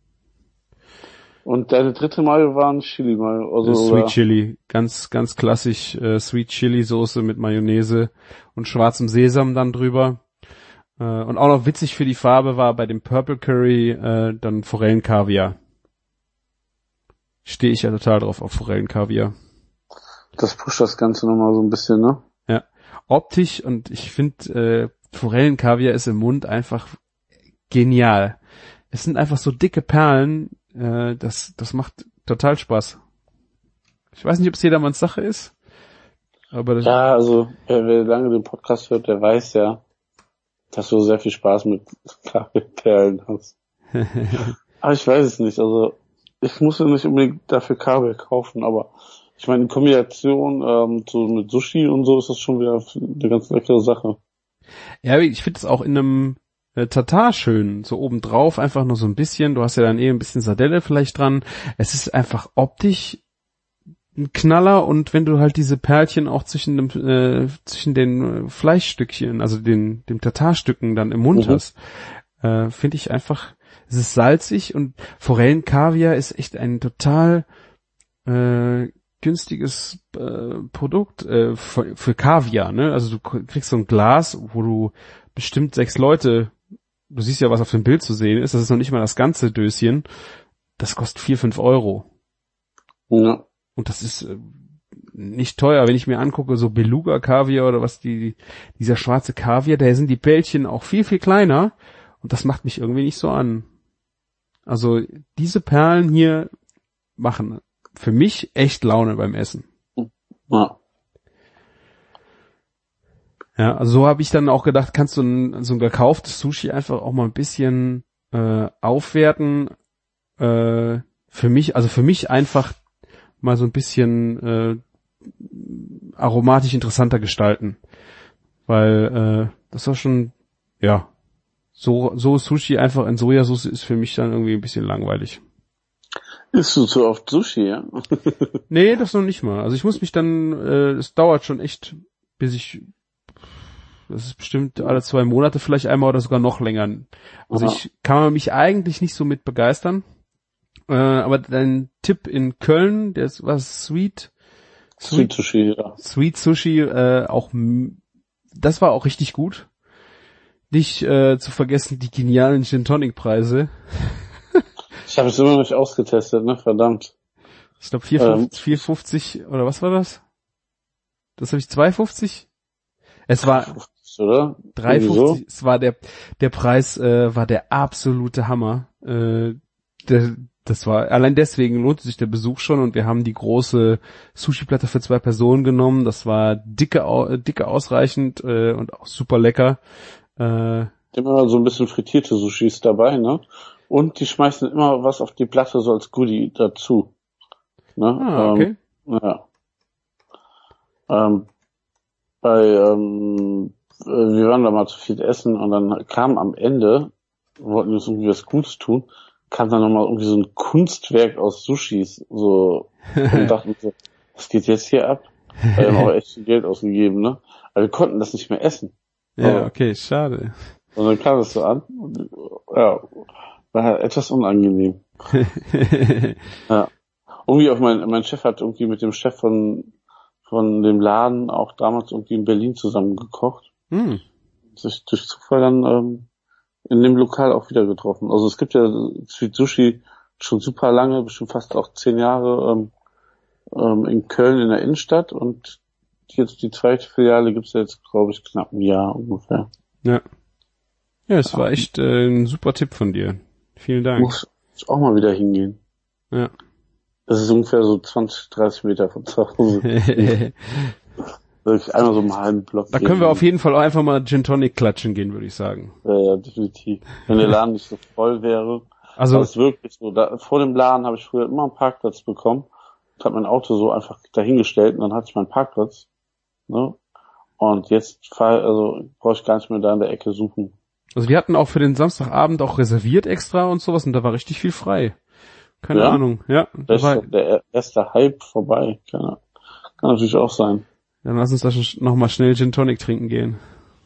Und deine dritte Mayo war ein Chili Mayo, also Äh, Sweet oder? Chili, ganz ganz klassisch äh, Sweet Chili Soße mit Mayonnaise und schwarzem Sesam dann drüber. Äh, und auch noch witzig für die Farbe war bei dem Purple Curry äh, dann Forellenkaviar. Stehe ich ja total drauf auf Forellenkaviar. Das pusht das Ganze nochmal so ein bisschen, ne? Ja. Optisch und ich finde äh, Forellenkaviar ist im Mund einfach genial. Es sind einfach so dicke Perlen, äh, das das macht total Spaß. Ich weiß nicht, ob es jedermanns Sache ist, aber das Ja, also wer, wer lange den Podcast hört, der weiß ja, dass du sehr viel Spaß mit Kabelperlen hast. Aber ich weiß es nicht, also ich muss ja nicht unbedingt dafür Kabel kaufen, aber ich meine, in Kombination ähm, so mit Sushi und so ist das schon wieder eine ganz leckere Sache. Ja, ich finde es auch in einem äh, Tatar schön, so obendrauf einfach nur so ein bisschen, du hast ja dann eh ein bisschen Sardelle vielleicht dran, es ist einfach optisch ein Knaller und wenn du halt diese Perlchen auch zwischen dem äh, zwischen den äh, Fleischstückchen, also den dem Tatarstücken dann im Mund Mhm. hast, äh, finde ich einfach, es ist salzig und Forellenkaviar ist echt ein total äh, günstiges äh, Produkt äh, für, für Kaviar, ne? Also du kriegst so ein Glas, wo du bestimmt sechs Leute, du siehst ja, was auf dem Bild zu sehen ist, das ist noch nicht mal das ganze Döschen, das kostet vier, fünf Euro. Ja. Und das ist äh, nicht teuer, wenn ich mir angucke, so Beluga-Kaviar oder was, die dieser schwarze Kaviar, da sind die Bällchen auch viel, viel kleiner und das macht mich irgendwie nicht so an. Also diese Perlen hier machen für mich echt Laune beim Essen. Ja. Ja, also so habe ich dann auch gedacht, kannst du ein, so ein gekauftes Sushi einfach auch mal ein bisschen äh, aufwerten. Äh, für mich, also für mich einfach mal so ein bisschen äh, aromatisch interessanter gestalten. Weil äh, das war schon, ja, so so Sushi einfach in Sojasauce ist für mich dann irgendwie ein bisschen langweilig. Isst du zu oft Sushi, ja? Nee, das noch nicht mal. Also ich muss mich dann, äh, es dauert schon echt, bis ich, das ist bestimmt alle zwei Monate vielleicht einmal oder sogar noch länger. Also Aha. ich kann mich eigentlich nicht so mit begeistern. Äh, aber dein Tipp in Köln, der ist was Sweet, Sweet Sushi, ja. Sweet Sushi, äh, auch, m- das war auch richtig gut. Nicht äh, zu vergessen die genialen Gin Tonic Preise. Ich habe es immer noch nicht ausgetestet, ne? Verdammt. Ich glaube vier fünfzig oder was war das? Das habe ich zwei fünfzig. Es war Oder? drei Irgendwie fünfzig. so. Es war der der Preis äh, war der absolute Hammer. Äh, der, das war allein deswegen lohnte sich der Besuch schon und wir haben die große Sushi-Platte für zwei Personen genommen. Das war dicke au- dicke ausreichend äh, und auch super lecker. Äh, Immer so ein bisschen frittierte Sushis dabei, ne? Und die schmeißen immer was auf die Platte so als Goodie dazu. Ne? ah, okay. Ähm, ja. Ähm, bei, ähm, äh, wir waren da mal zu viel essen und dann kam am Ende, wollten uns irgendwie was Gutes tun, kam dann nochmal irgendwie so ein Kunstwerk aus Sushis, so, und dachten so, was geht jetzt hier ab? Wir haben auch echt viel Geld ausgegeben, ne? Aber wir konnten das nicht mehr essen. Ja, okay, schade. Und dann kam es so an, und, ja, war halt etwas unangenehm. Ja. Irgendwie auch mein, mein Chef hat irgendwie mit dem Chef von, von dem Laden auch damals irgendwie in Berlin zusammen gekocht. hm. Sich durch Zufall dann ähm, in dem Lokal auch wieder getroffen. Also es gibt ja Sweet Sushi schon super lange, bestimmt fast auch zehn Jahre. Ähm, ähm, in Köln in der Innenstadt und jetzt die zweite Filiale gibt's jetzt, glaube ich, knapp ein Jahr ungefähr. Ja. Ja, es war echt äh, ein super Tipp von dir. Vielen Dank. Muss ich auch mal wieder hingehen. Ja. Das ist ungefähr so zwanzig, dreißig Meter von zu Hause. Wirklich einmal so einen halben Block. Da können wir auf jeden Fall auch einfach mal Gin Tonic klatschen gehen, würde ich sagen. Ja, ja, definitiv. Wenn der Laden nicht so voll wäre. Also, das ist wirklich so. Da, vor dem Laden habe ich früher immer einen Parkplatz bekommen und habe mein Auto so einfach dahingestellt und dann hatte ich meinen Parkplatz. Ne? Und jetzt fahr, also brauche ich gar nicht mehr da in der Ecke suchen. Also wir hatten auch für den Samstagabend auch reserviert extra und sowas und da war richtig viel frei. Keine ja? Ahnung, ja. Da Das war, ist der erste Hype vorbei. Kann, kann natürlich auch sein. Dann lass uns da schon nochmal schnell Gin Tonic trinken gehen.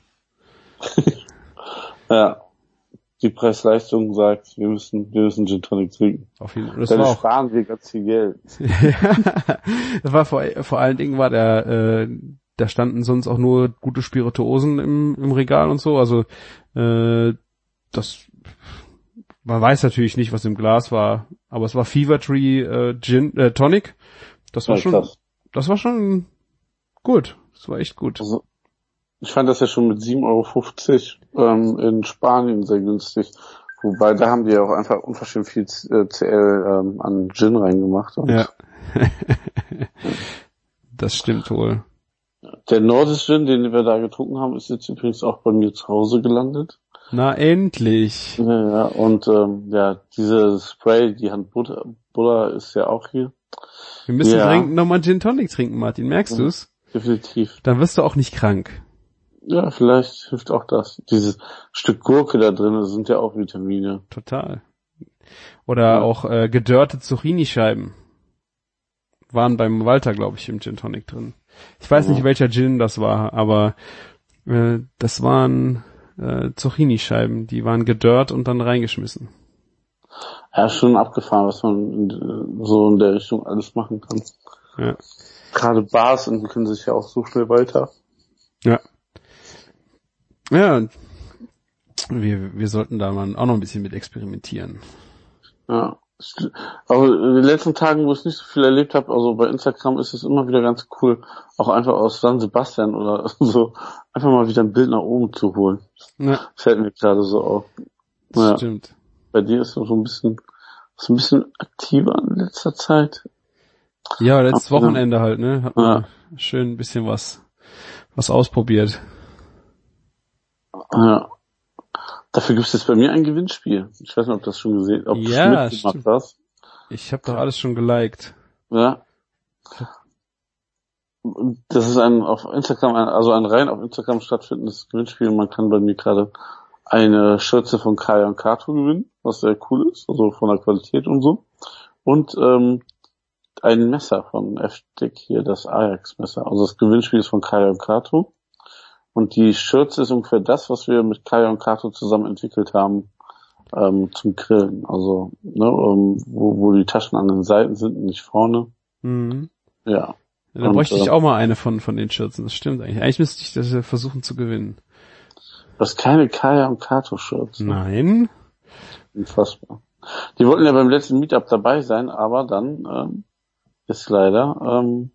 Ja. Die Preis-Leistung sagt, wir müssen, wir müssen Gin Tonic trinken. Auf jeden Fall. Das Dann war auch, sparen wir ganz viel Geld. das war vor, vor allen Dingen war der, äh, da standen sonst auch nur gute Spirituosen im, im Regal und so. Also äh, das, man weiß natürlich nicht, was im Glas war, aber es war Fever Tree äh, Gin äh, Tonic. Das war Ja, schon, krass. das war schon gut. Das war echt gut. Also, ich fand das ja schon mit sieben Euro fünfzig ähm, in Spanien sehr günstig. Wobei, da haben die ja auch einfach unverschämt viel äh, C L ähm, an Gin reingemacht. Und Ja. Das stimmt wohl. der Nordisch Gin, den wir da getrunken haben, ist jetzt übrigens auch bei mir zu Hause gelandet. Na endlich. Ja, ja, und ähm, ja, diese Spray, die Hand Butter, Butter ist ja auch hier. Wir müssen Ja. dringend nochmal Gin Tonic trinken, Martin. Merkst Ja. du's? Definitiv. Dann wirst du auch nicht krank. Ja, vielleicht hilft auch das. Dieses Stück Gurke da drin, das sind ja auch Vitamine. Total. Oder Ja. auch äh, gedörrte Zucchini-Scheiben. Waren beim Walter, glaube ich, im Gin Tonic drin. Ich weiß Ja. nicht, welcher Gin das war, aber äh, das waren äh, Zucchini-Scheiben. Die waren gedörrt und dann reingeschmissen. Ja, schon abgefahren, was man in, so in der Richtung alles machen kann. Ja. Gerade Bars entwickeln sich ja auch so schnell weiter. Ja. Ja. Wir, wir sollten da mal auch noch ein bisschen mit experimentieren. Ja. Aber in den letzten Tagen, wo ich nicht so viel erlebt habe, also bei Instagram ist es immer wieder ganz cool, auch einfach aus San Sebastian oder so, einfach mal wieder ein Bild nach oben zu holen. Ja, Fällt mir gerade so auf. das Ja. stimmt. Bei dir ist es so ein bisschen, so ein bisschen aktiver in letzter Zeit. Ja, letztes Ach, ja. Wochenende halt, ne? Hat man schön ein bisschen was, was ausprobiert. Ja. Dafür gibt es jetzt bei mir ein Gewinnspiel. Ich weiß nicht, ob du das schon gesehen, ob Ja, du mitgemacht stimmt. hast. Ich habe doch alles schon geliked. Ja. Das ist ein auf Instagram, ein, also ein rein auf Instagram stattfindendes Gewinnspiel. Man kann bei mir gerade eine Schürze von Kaya und Kato gewinnen, was sehr cool ist, also von der Qualität und so. Und ähm, ein Messer von F-Dick hier, das Ajax-Messer. Also das Gewinnspiel ist von Kaya und Kato. Und die Schürze ist ungefähr das, was wir mit Kaya und Kato zusammen entwickelt haben ähm, zum Grillen. Also, ne, ähm, wo, wo die Taschen an den Seiten sind und nicht vorne. Mhm. Ja. Ja, dann Und, bräuchte ich äh, auch mal eine von von den Schürzen. Das stimmt eigentlich. Eigentlich müsste ich das ja versuchen zu gewinnen. Das ist keine Kaya und Kato Schürze. Nein. Unfassbar. Die wollten ja beim letzten Meetup dabei sein, aber dann ähm, ist leider ähm,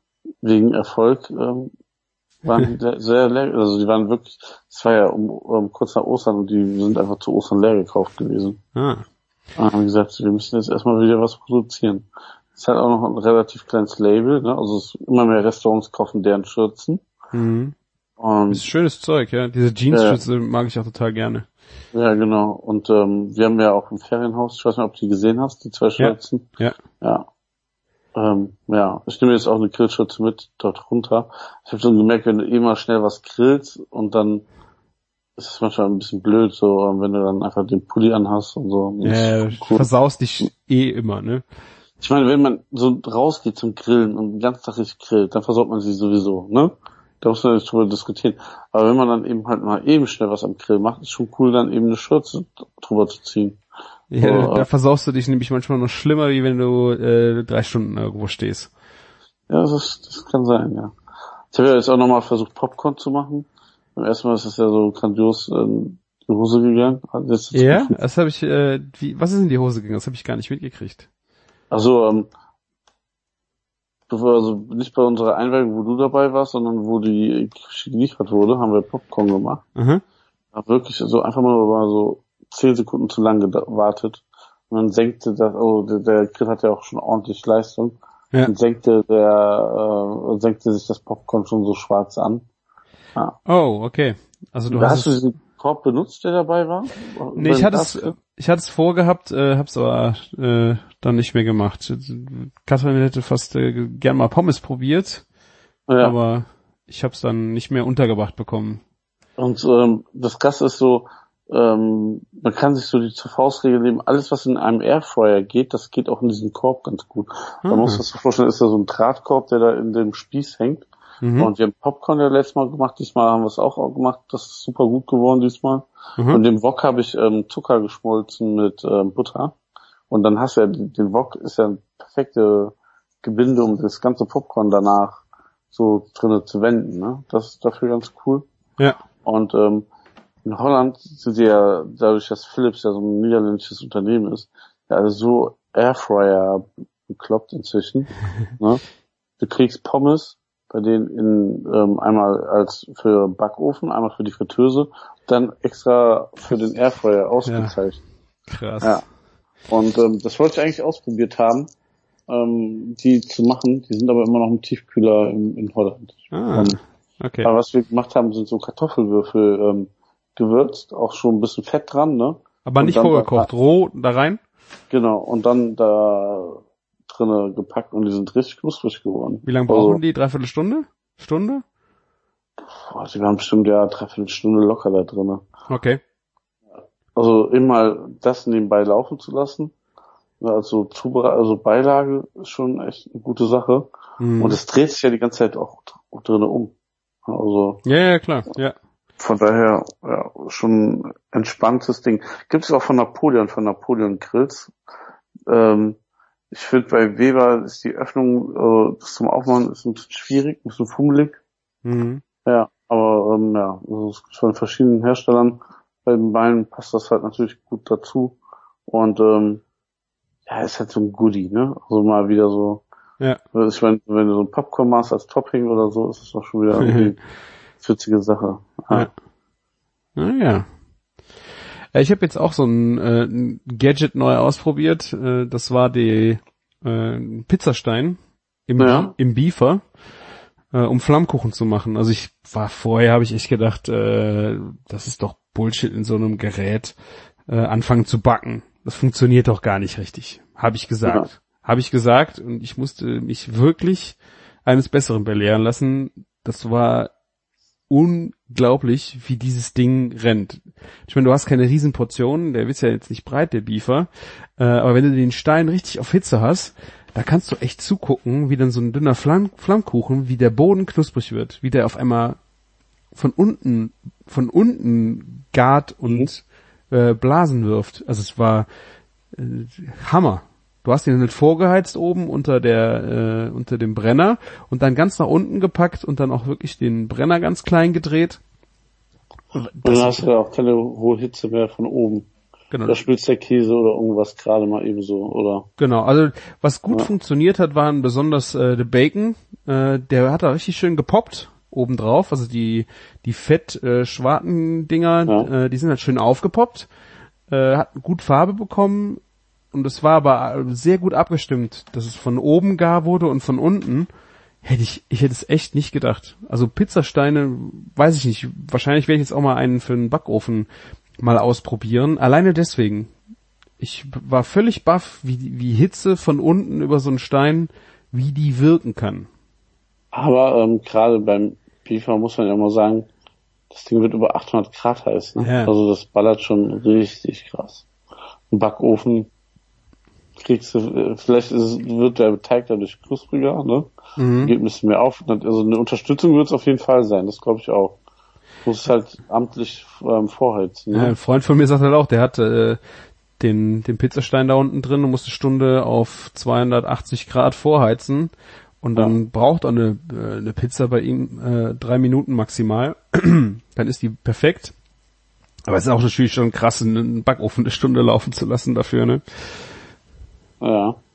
wegen Erfolg ähm, waren die sehr, sehr leer. Also die waren wirklich, es war ja um, um kurz nach Ostern und die sind einfach zu Ostern leer gekauft gewesen. Ah. Und haben gesagt, wir müssen jetzt erstmal wieder was produzieren. Es hat auch noch ein relativ kleines Label, ne? Also es immer mehr Restaurants kaufen deren Schürzen. Mhm. Und Das ist schönes Zeug, ja. Diese Jeans-Schürze mag ich auch total gerne. ja, genau. Und ähm, wir haben ja auch im Ferienhaus, ich weiß nicht, ob du die gesehen hast, die zwei Schürzen. Ja. Ja. Ähm, ja, ich nehme jetzt auch eine Grillschürze mit dort runter. Ich habe schon gemerkt, wenn du eh mal schnell was grillst und dann ist es manchmal ein bisschen blöd, so wenn du dann einfach den Pulli anhast und so. Das Ja, ist cool. versaust dich eh immer, ne? Ich meine, wenn man so rausgeht zum Grillen und den ganzen Tag richtig grillt, dann versaut man sich sowieso, ne? Da muss man nicht drüber diskutieren. Aber wenn man dann eben halt mal eben schnell was am Grill macht, ist schon cool, dann eben eine Schürze drüber zu ziehen. Ja, Oh, da versaust du dich nämlich manchmal noch schlimmer, wie wenn du äh, drei Stunden irgendwo stehst. Ja, das, ist, das kann sein, ja. Ich habe ja jetzt auch nochmal versucht, Popcorn zu machen. Beim ersten Mal ist es ja so grandios in die Hose gegangen. Jetzt Ja, das habe ich, äh, wie, was ist in die Hose gegangen? Das habe ich gar nicht mitgekriegt. Also, ähm, also nicht bei unserer Einweihung, wo du dabei warst, sondern wo die geliefert wurde, haben wir Popcorn gemacht. Mhm. War wirklich so einfach mal, mal so zehn Sekunden zu lang gewartet. Und dann senkte das, oh, der, der Grill hat ja auch schon ordentlich Leistung. Ja. Und senkte der, äh, senkte sich das Popcorn schon so schwarz an. Ja. Oh, okay. Also du da hast hast du diesen Korb benutzt, der dabei war? Nee, ich hatte es, ich hatte es vorgehabt, äh, hab's aber äh, dann nicht mehr gemacht. Katrin hätte fast äh, gern mal Pommes probiert, ja. aber ich hab's dann nicht mehr untergebracht bekommen. Und ähm, das Krasse ist so, ähm, man kann sich so die zur Faustregel nehmen, alles was in einem Airfryer geht, das geht auch in diesen Korb ganz gut. Ah. Man muss sich das vorstellen, ist da so ein Drahtkorb, der da in dem Spieß hängt. Mhm. Und wir haben Popcorn ja letztes Mal gemacht, diesmal haben wir es auch gemacht, das ist super gut geworden diesmal. Mhm. Und im Wok habe ich ähm, Zucker geschmolzen mit ähm, Butter. Und dann hast du ja, den Wok ist ja ein perfekte Gebinde, um das ganze Popcorn danach so drinne zu wenden, ne? Das ist dafür ganz cool. Ja. Und ähm, in Holland sind sie ja, dadurch, dass Philips ja so ein niederländisches Unternehmen ist, ja also so Airfryer bekloppt inzwischen. Ne? Du kriegst Pommes, bei denen in ähm, einmal als für Backofen, einmal für die Fritteuse, dann extra für den Airfryer ausgezeichnet. Ja. Krass. Ja. Und ähm, das wollte ich eigentlich ausprobiert haben, ähm, die zu machen. Die sind aber immer noch im Tiefkühler in, in Holland. Ah, und, okay. Aber was wir gemacht haben, sind so Kartoffelwürfel ähm, gewürzt, auch schon ein bisschen Fett dran, ne? Aber und nicht vorgekocht, da, roh da rein? Genau, und dann da drinne gepackt und die sind richtig knusprig geworden. Wie lange brauchen also, die? Dreiviertel Stunde? Stunde? Boah, die waren bestimmt ja dreiviertel Stunde locker da drinne. Okay. Also immer das nebenbei laufen zu lassen, also Zubereit, also Beilage ist schon echt eine gute Sache. Mhm. Und es dreht sich ja die ganze Zeit auch drinne um. Also ja, ja, klar, ja. Von daher, ja, schon ein entspanntes Ding. Gibt es auch von Napoleon, von Napoleon Grills. Ähm, ich finde, bei Weber ist die Öffnung, äh, das zum Aufmachen ist ein bisschen schwierig, ein bisschen fummelig. Mhm. Ja, aber ähm, ja, also es gibt von verschiedenen Herstellern. Bei den Beinen passt das halt natürlich gut dazu. Und ähm, ja, ist halt so ein Goodie, ne? Also mal wieder so. Ja. Ich meine, wenn du so ein Popcorn machst als Topping oder so, ist es doch schon wieder eine witzige Sache. Ja. Naja. Ja, ich habe jetzt auch so ein, äh, ein Gadget neu ausprobiert. Äh, das war die äh, Pizzastein im, ja. im Beefer, äh, um Flammkuchen zu machen. Also ich war vorher, habe ich echt gedacht, äh, das ist doch Bullshit in so einem Gerät, äh, anfangen zu backen. Das funktioniert doch gar nicht richtig, habe ich gesagt. Ja. Habe ich gesagt und ich musste mich wirklich eines Besseren belehren lassen. Das war unglaublich, wie dieses Ding rennt. Ich meine, du hast keine riesen Portionen, der ist ja jetzt nicht breit, der Beefer, äh, aber wenn du den Stein richtig auf Hitze hast, da kannst du echt zugucken, wie dann so ein dünner Flamm, Flammkuchen, wie der Boden knusprig wird, wie der auf einmal von unten, von unten gart und äh, Blasen wirft. Also es war äh, Hammer. Du hast ihn nicht vorgeheizt oben unter der, äh, unter dem Brenner und dann ganz nach unten gepackt und dann auch wirklich den Brenner ganz klein gedreht. Und dann hast du ja auch keine hohe Hitze mehr von oben. Genau. Da spitzt der Käse oder irgendwas gerade mal eben so, oder? Genau, also was gut ja. funktioniert hat, waren besonders äh, der Bacon. Äh, der hat da richtig schön gepoppt obendrauf. Also die die Fett-Schwarten-Dinger, ja. äh, die sind halt schön aufgepoppt. Äh, hat gut Farbe bekommen. Und es war aber sehr gut abgestimmt, dass es von oben gar wurde und von unten. Hätte ich, ich hätte es echt nicht gedacht. Also Pizzasteine, weiß ich nicht. Wahrscheinlich werde ich jetzt auch mal einen für einen Backofen mal ausprobieren. Alleine deswegen. Ich war völlig baff, wie, wie Hitze von unten über so einen Stein, wie die wirken kann. Aber ähm, gerade beim Beefer muss man ja mal sagen, das Ding wird über achthundert Grad heiß. Ne? Ja. Also das ballert schon richtig krass. Ein Backofen kriegst du, vielleicht ist, wird der Teig dadurch knuspriger, ne? Mhm. Geht ein bisschen mehr auf. Also eine Unterstützung wird es auf jeden Fall sein, das glaube ich auch. Muss es halt amtlich ähm, vorheizen. Ne? Ja, ein Freund von mir sagt halt auch, der hat äh, den den Pizzastein da unten drin und muss eine Stunde auf zweihundertachtzig Grad vorheizen und dann ja. braucht er eine, äh, eine Pizza bei ihm äh, drei Minuten maximal. Dann ist die perfekt. Aber es ist auch natürlich schon krass, einen Backofen eine Stunde laufen zu lassen dafür, ne? Ja.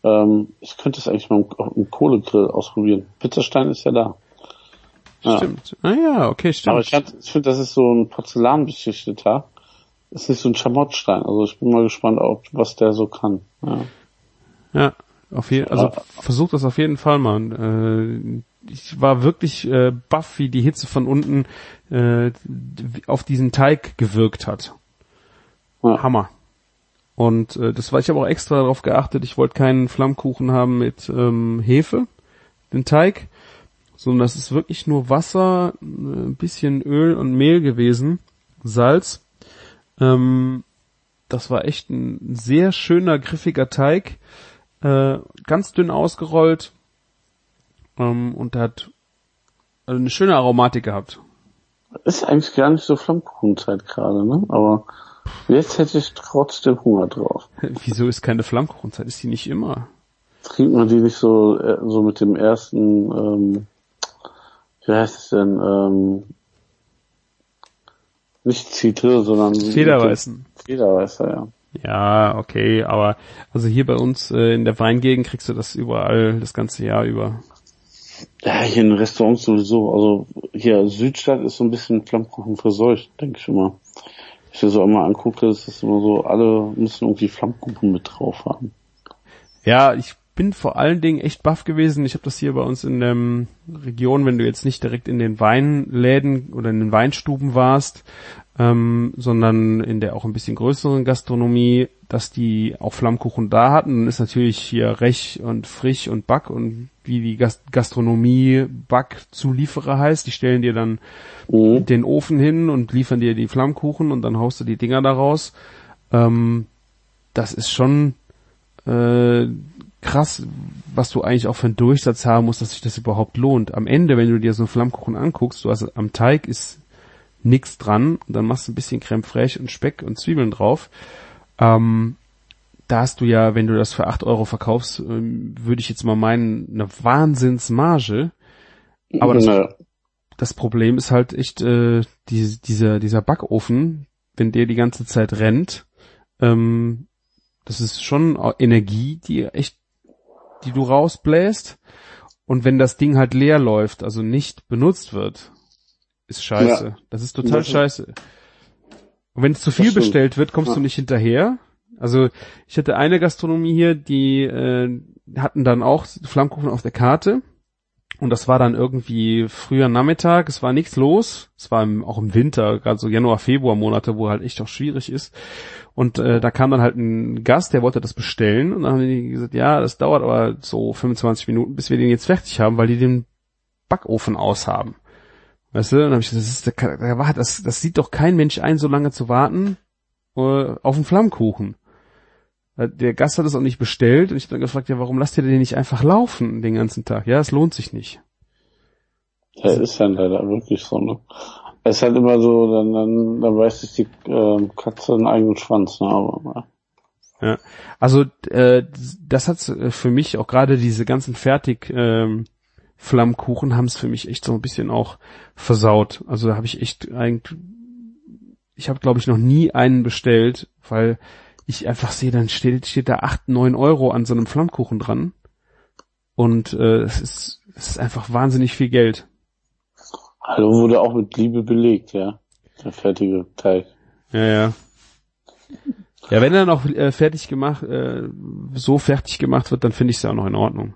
Ähm, ich könnte es eigentlich mal auf einem Kohlegrill ausprobieren. Pizzastein ist ja da. Ja. Stimmt. Ah ja, okay, stimmt. Aber ich, hab- ich finde, das ist so ein porzellanbeschichteter. Das ist nicht so ein Schamottstein. Also ich bin mal gespannt, ob was der so kann. Ja. Ja, auf jeden also Ja. versuch das auf jeden Fall mal. Äh, ich war wirklich äh, baff, wie die Hitze von unten äh, auf diesen Teig gewirkt hat. Ja. Hammer. Und äh, das war, ich habe auch extra darauf geachtet, ich wollte keinen Flammkuchen haben mit ähm, Hefe, den Teig, sondern das ist wirklich nur Wasser, ein bisschen Öl und Mehl gewesen, Salz. Ähm, das war echt ein sehr schöner, griffiger Teig, äh, ganz dünn ausgerollt ähm, und hat eine schöne Aromatik gehabt. Ist eigentlich gar nicht so Flammkuchenzeit gerade, ne? Aber jetzt hätte ich trotzdem Hunger drauf. Wieso ist keine Flammkuchenzeit? Ist die nicht immer? Trinkt man die nicht so äh, so mit dem ersten, ähm, wie heißt es denn, ähm, nicht Zitre, sondern Federweißen. Federweißer, ja. Ja, okay, aber also hier bei uns äh, in der Weingegend kriegst du das überall das ganze Jahr über. Ja, hier in Restaurants sowieso. Also hier Südstadt ist so ein bisschen Flammkuchen verseucht, denke ich immer. Wenn ich das so einmal angucke, ist das immer so, alle müssen irgendwie Flammkuchen mit drauf haben. Ja, ich bin vor allen Dingen echt baff gewesen. Ich habe das hier bei uns in der Region, wenn du jetzt nicht direkt in den Weinläden oder in den Weinstuben warst, ähm, sondern in der auch ein bisschen größeren Gastronomie, dass die auch Flammkuchen da hatten. Dann ist natürlich hier Rech und Frisch und Back und wie die Gast- Gastronomie Backzulieferer heißt, die stellen dir dann Mhm. den Ofen hin und liefern dir die Flammkuchen und dann haust du die Dinger daraus. Ähm, das ist schon äh, krass, was du eigentlich auch für einen Durchsatz haben musst, dass sich das überhaupt lohnt. Am Ende, wenn du dir so einen Flammkuchen anguckst, du hast am Teig ist nix dran und dann machst du ein bisschen Creme fraiche und Speck und Zwiebeln drauf. Ähm, da hast du ja, wenn du das für acht Euro verkaufst, ähm, würde ich jetzt mal meinen, eine Wahnsinnsmarge. Aber das, Ja. das Problem ist halt echt äh, die, dieser, dieser Backofen, wenn der die ganze Zeit rennt, ähm, das ist schon Energie, die echt, die du rausbläst. Und wenn das Ding halt leer läuft, also nicht benutzt wird, ist scheiße. Ja. Das ist total Das ist- scheiße. Und wenn es zu viel stimmt. bestellt wird, kommst Ja. du nicht hinterher. Also ich hatte eine Gastronomie hier, die äh, hatten dann auch Flammkuchen auf der Karte. Und das war dann irgendwie früher Nachmittag, es war nichts los. Es war im, auch im Winter, gerade so Januar, Februar Monate, wo halt echt auch schwierig ist. Und äh, da kam dann halt ein Gast, der wollte das bestellen. Und dann haben die gesagt, ja, das dauert aber so fünfundzwanzig Minuten, bis wir den jetzt fertig haben, weil die den Backofen aushaben. Weißt du? Und dann habe ich gesagt, das, ist, der, das, das sieht doch kein Mensch ein, so lange zu warten äh, auf einen Flammkuchen. Der Gast hat es auch nicht bestellt und ich habe dann gefragt, ja, warum lasst ihr den nicht einfach laufen den ganzen Tag? Ja, es lohnt sich nicht. Ja, ist ja leider wirklich so, ne? Es ist halt immer so, dann, dann, dann weiß sich die äh, Katze einen eigenen Schwanz, ne? Aber, Ja, also äh, das hat für mich auch gerade diese ganzen fertig ähm, Flammkuchen haben es für mich echt so ein bisschen auch versaut. Also da habe ich echt eigentlich, ich habe glaube ich noch nie einen bestellt, weil ich einfach sehe, dann steht, steht da acht, neun Euro an so einem Flammkuchen dran und äh, es ist, es ist einfach wahnsinnig viel Geld. Hallo wurde auch mit Liebe belegt, ja. Der fertige Teig. Ja, ja. Ja, wenn er noch äh, fertig gemacht, äh, so fertig gemacht wird, dann finde ich es ja auch noch in Ordnung.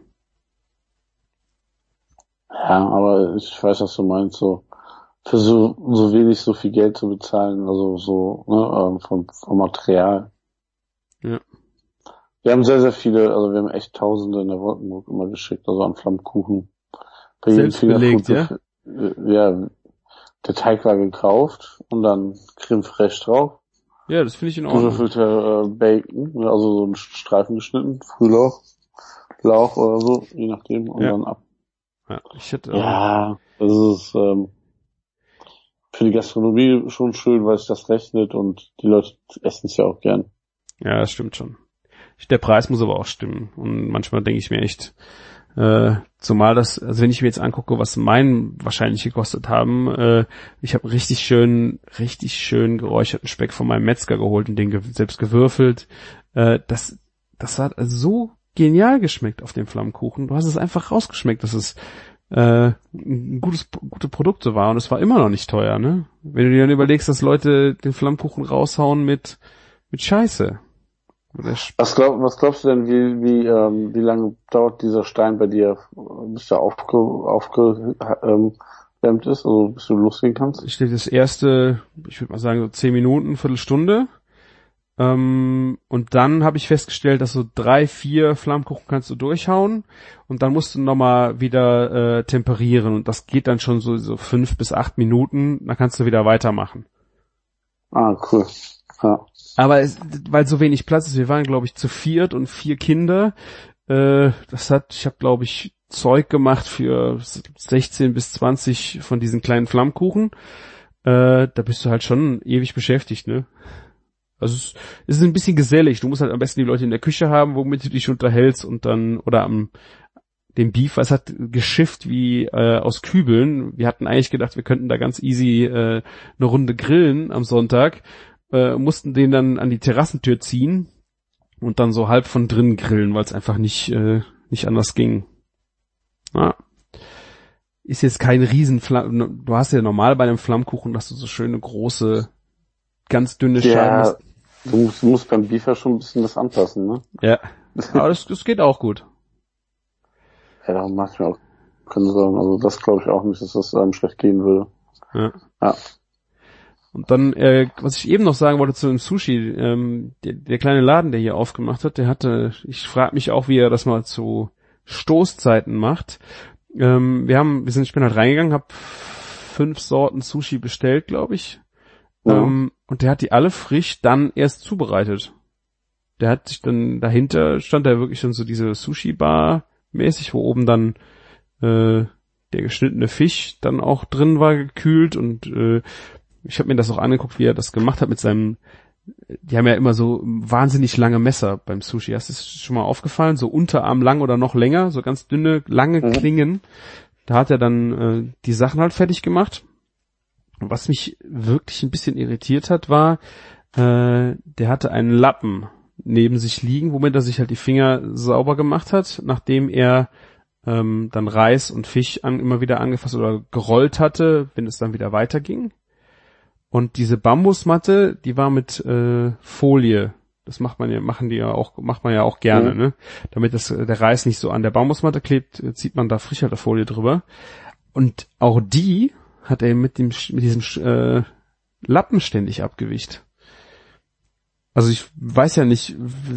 Ja, aber ich weiß, was du meinst, so für so so wenig so viel Geld zu bezahlen, also so ne, ähm, vom, vom Material. Ja. Wir haben sehr, sehr viele, also wir haben echt Tausende in der Wolkenburg immer geschickt, also an Flammkuchen. Bei jedem Selbst belegt, Fingerfood- Ja, der Teig war gekauft und dann Creme fraiche drauf, Ja, das finde ich in Ordnung. gewürfelter äh, Bacon, also so ein Streifen geschnitten, Frühlauch, Lauch oder so, je nachdem, und Ja. dann ab. Ja, ich hätte, Ja, das ist ähm, für die Gastronomie schon schön, weil sich das rechnet und die Leute essen es ja auch gern. ja, das stimmt schon. Der Preis muss aber auch stimmen. Und manchmal denke ich mir echt, äh, zumal das, also wenn ich mir jetzt angucke, was mein wahrscheinlich gekostet haben, äh, ich habe richtig schön, richtig schön geräucherten Speck von meinem Metzger geholt und den ge- selbst gewürfelt. Äh, das, das war so genial geschmeckt auf dem Flammkuchen. Du hast es einfach rausgeschmeckt, dass es äh, ein gutes, gute Produkte war und es war immer noch nicht teuer, ne? Wenn du dir dann überlegst, dass Leute den Flammkuchen raushauen mit mit Scheiße. Was, glaub, was glaubst du denn, wie, wie, ähm, wie lange dauert dieser Stein bei dir, bis der aufge, aufgewärmt ähm, ist, also bis du losgehen kannst? Ich stehe das erste, ich würde mal sagen so zehn Minuten, Viertelstunde. Ähm, und dann habe ich festgestellt, dass so drei, vier Flammkuchen kannst du durchhauen und dann musst du nochmal wieder äh, temperieren und das geht dann schon so, so fünf bis acht Minuten, dann kannst du wieder weitermachen. Ah, cool. Ja. Aber es, weil so wenig Platz ist, wir waren glaube ich zu viert und vier Kinder, äh, das hat, ich habe glaube ich Zeug gemacht für sechzehn bis zwanzig von diesen kleinen Flammkuchen, äh, da bist du halt schon ewig beschäftigt, ne? Also es, es ist ein bisschen gesellig, du musst halt am besten die Leute in der Küche haben, womit du dich unterhältst und dann, oder am dem Beef, was hat geschifft wie äh, aus Kübeln. Wir hatten eigentlich gedacht, wir könnten da ganz easy äh, eine Runde grillen am Sonntag, äh, mussten den dann an die Terrassentür ziehen und dann so halb von drinnen grillen, weil es einfach nicht äh, nicht anders ging. Ja. Ist jetzt kein Riesenflamm, du hast ja normal bei einem Flammkuchen, dass du so schöne große, ganz dünne Scheiben Ja, hast. du musst, du musst beim Beef ja schon ein bisschen das anpassen, ne? Ja, aber das, das geht auch gut. Ja, darum mach ich mir auch keine Sorgen. Also das glaube ich auch nicht, dass das einem schlecht gehen würde. Ja. Ja. Und dann, äh, was ich eben noch sagen wollte zu dem Sushi, ähm, der, der kleine Laden, der hier aufgemacht hat, der hatte, ich frage mich auch, wie er das mal zu Stoßzeiten macht. Ähm, wir haben, wir sind, ich bin halt reingegangen, habe fünf Sorten Sushi bestellt, glaube ich. Ja. Ähm, und der hat die alle frisch dann erst zubereitet. Der hat sich dann, dahinter stand da wirklich schon so diese Sushi-Bar mäßig, wo oben dann äh, der geschnittene Fisch dann auch drin war, gekühlt und äh, ich habe mir das auch angeguckt, wie er das gemacht hat mit seinem, die haben ja immer so wahnsinnig lange Messer beim Sushi. Hast du das schon mal aufgefallen? So Unterarm lang oder noch länger, so ganz dünne, lange Mhm. Klingen. Da hat er dann äh, die Sachen halt fertig gemacht. Und was mich wirklich ein bisschen irritiert hat, war, äh, der hatte einen Lappen neben sich liegen, womit er sich halt die Finger sauber gemacht hat, nachdem er ähm, dann Reis und Fisch an, immer wieder angefasst oder gerollt hatte, wenn es dann wieder weiterging. Und diese Bambusmatte, die war mit äh, Folie. Das macht man ja, machen die ja auch, macht man ja auch gerne, Mhm. ne? Damit das, der Reis nicht so an der Bambusmatte klebt, zieht man da Frischhaltefolie drüber. Und auch die hat er mit dem, mit diesem äh, Lappen ständig abgewischt. Also ich weiß ja nicht,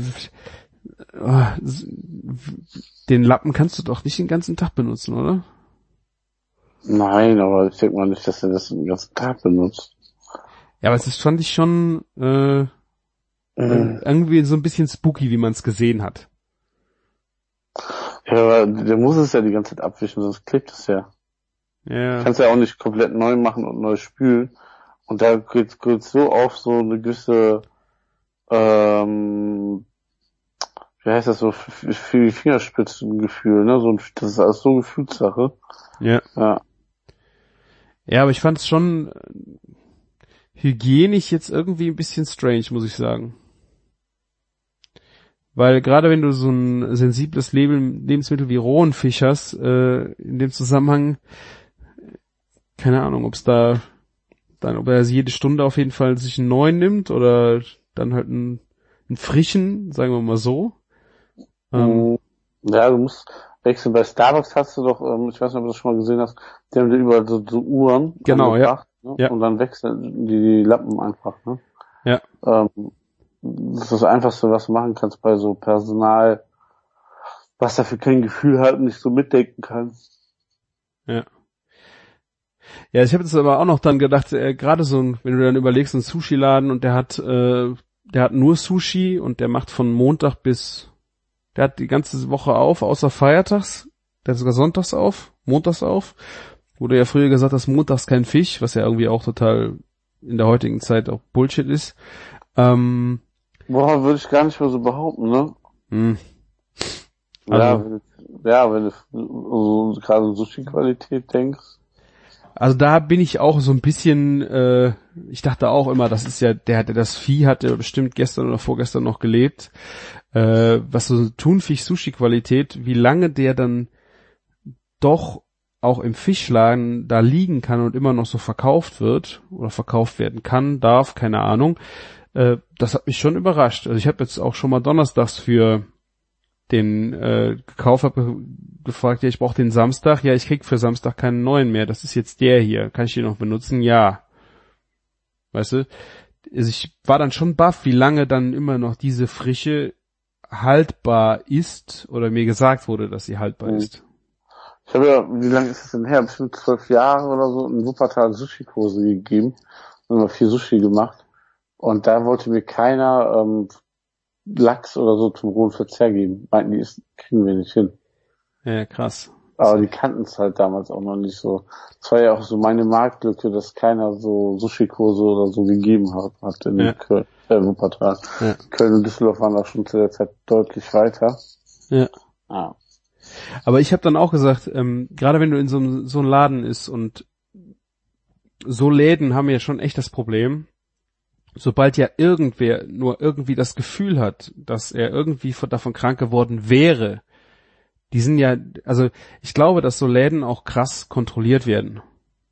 den Lappen kannst du doch nicht den ganzen Tag benutzen, oder? Nein, aber ich denke mal nicht, dass er das den ganzen Tag benutzt. Ja, aber es ist, fand ich schon äh, Mhm. irgendwie so ein bisschen spooky, wie man es gesehen hat. Ja, aber der muss es ja die ganze Zeit abwischen, sonst klebt es ja. Ja. Du kannst ja auch nicht komplett neu machen und neu spülen. Und da geht es so auf so eine gewisse, ähm, wie heißt das so, für für die Fingerspitzengefühl, ne? So ein, das ist alles so Gefühlssache. Ja. Ja. Ja, aber ich fand es schon hygienisch jetzt irgendwie ein bisschen strange, muss ich sagen. Weil gerade wenn du so ein sensibles Leben, Lebensmittel wie rohen Fisch hast, äh, in dem Zusammenhang, keine Ahnung, ob es da dann, ob er jede Stunde auf jeden Fall sich einen neuen nimmt oder dann halt einen, einen frischen, sagen wir mal so. Ähm, Ja, du musst wechseln. Bei Starbucks hast du doch, ähm, ich weiß nicht, ob du das schon mal gesehen hast, die haben dir überall so, so Uhren Genau, angebracht, ne? ja. Und dann wechseln die, die Lappen einfach, ne? Ja. Ähm, das ist das Einfachste, was du machen kannst bei so Personal, was dafür kein Gefühl hat und nicht so mitdenken kann. Ja. Ja, ich habe jetzt aber auch noch dann gedacht, äh, gerade so ein, wenn du dann überlegst, ein Sushi-Laden und der hat, äh, der hat nur Sushi und der macht von Montag bis, der hat die ganze Woche auf, außer Feiertags, der hat sogar sonntags auf, montags auf, wo du ja früher gesagt hast, montags kein Fisch, was ja irgendwie auch total in der heutigen Zeit auch Bullshit ist. Ähm, Boah, würde ich gar nicht mehr so behaupten, ne? mh. Ja, Also- wenn du, ja, wenn du so, gerade an Sushi-Qualität denkst. Also da bin ich auch so ein bisschen, äh, ich dachte auch immer, das ist ja, der, der das Vieh hatte bestimmt gestern oder vorgestern noch gelebt, äh, was so Thunfisch-Sushi-Qualität, wie lange der dann doch auch im Fischladen da liegen kann und immer noch so verkauft wird oder verkauft werden kann, darf, keine Ahnung. Äh, das hat mich schon überrascht. Also ich habe jetzt auch schon mal donnerstags für den äh, gekauft, habe gefragt, ja, ich brauche den Samstag. Ja, ich krieg für Samstag keinen neuen mehr. Das ist jetzt der hier. Kann ich den noch benutzen? Ja. Weißt du? Also ich war dann schon baff, wie lange dann immer noch diese Frische haltbar ist oder mir gesagt wurde, dass sie haltbar Mhm. ist. Ich habe ja, wie lange ist das denn her? Bestimmt zwölf Jahre oder so in Wuppertal Sushi-Kurse gegeben. Und immer viel Sushi gemacht. Und da wollte mir keiner ähm, Lachs oder so zum rohen Verzehr geben. Meinten die, das kriegen wir nicht hin. Ja, krass. Aber die kannten es halt damals auch noch nicht so. Es war ja auch so meine Marktlücke, dass keiner so Sushi-Kurse oder so gegeben hat, hat in Ja. Köln, äh, Wuppertal. Ja. Köln und Düsseldorf waren da schon zu der Zeit deutlich weiter. Ja. Ah. Aber ich habe dann auch gesagt, ähm, gerade wenn du in so einem so einem Laden ist und so Läden haben ja schon echt das Problem, sobald ja irgendwer nur irgendwie das Gefühl hat, dass er irgendwie von, davon krank geworden wäre, die sind ja, also ich glaube, dass so Läden auch krass kontrolliert werden,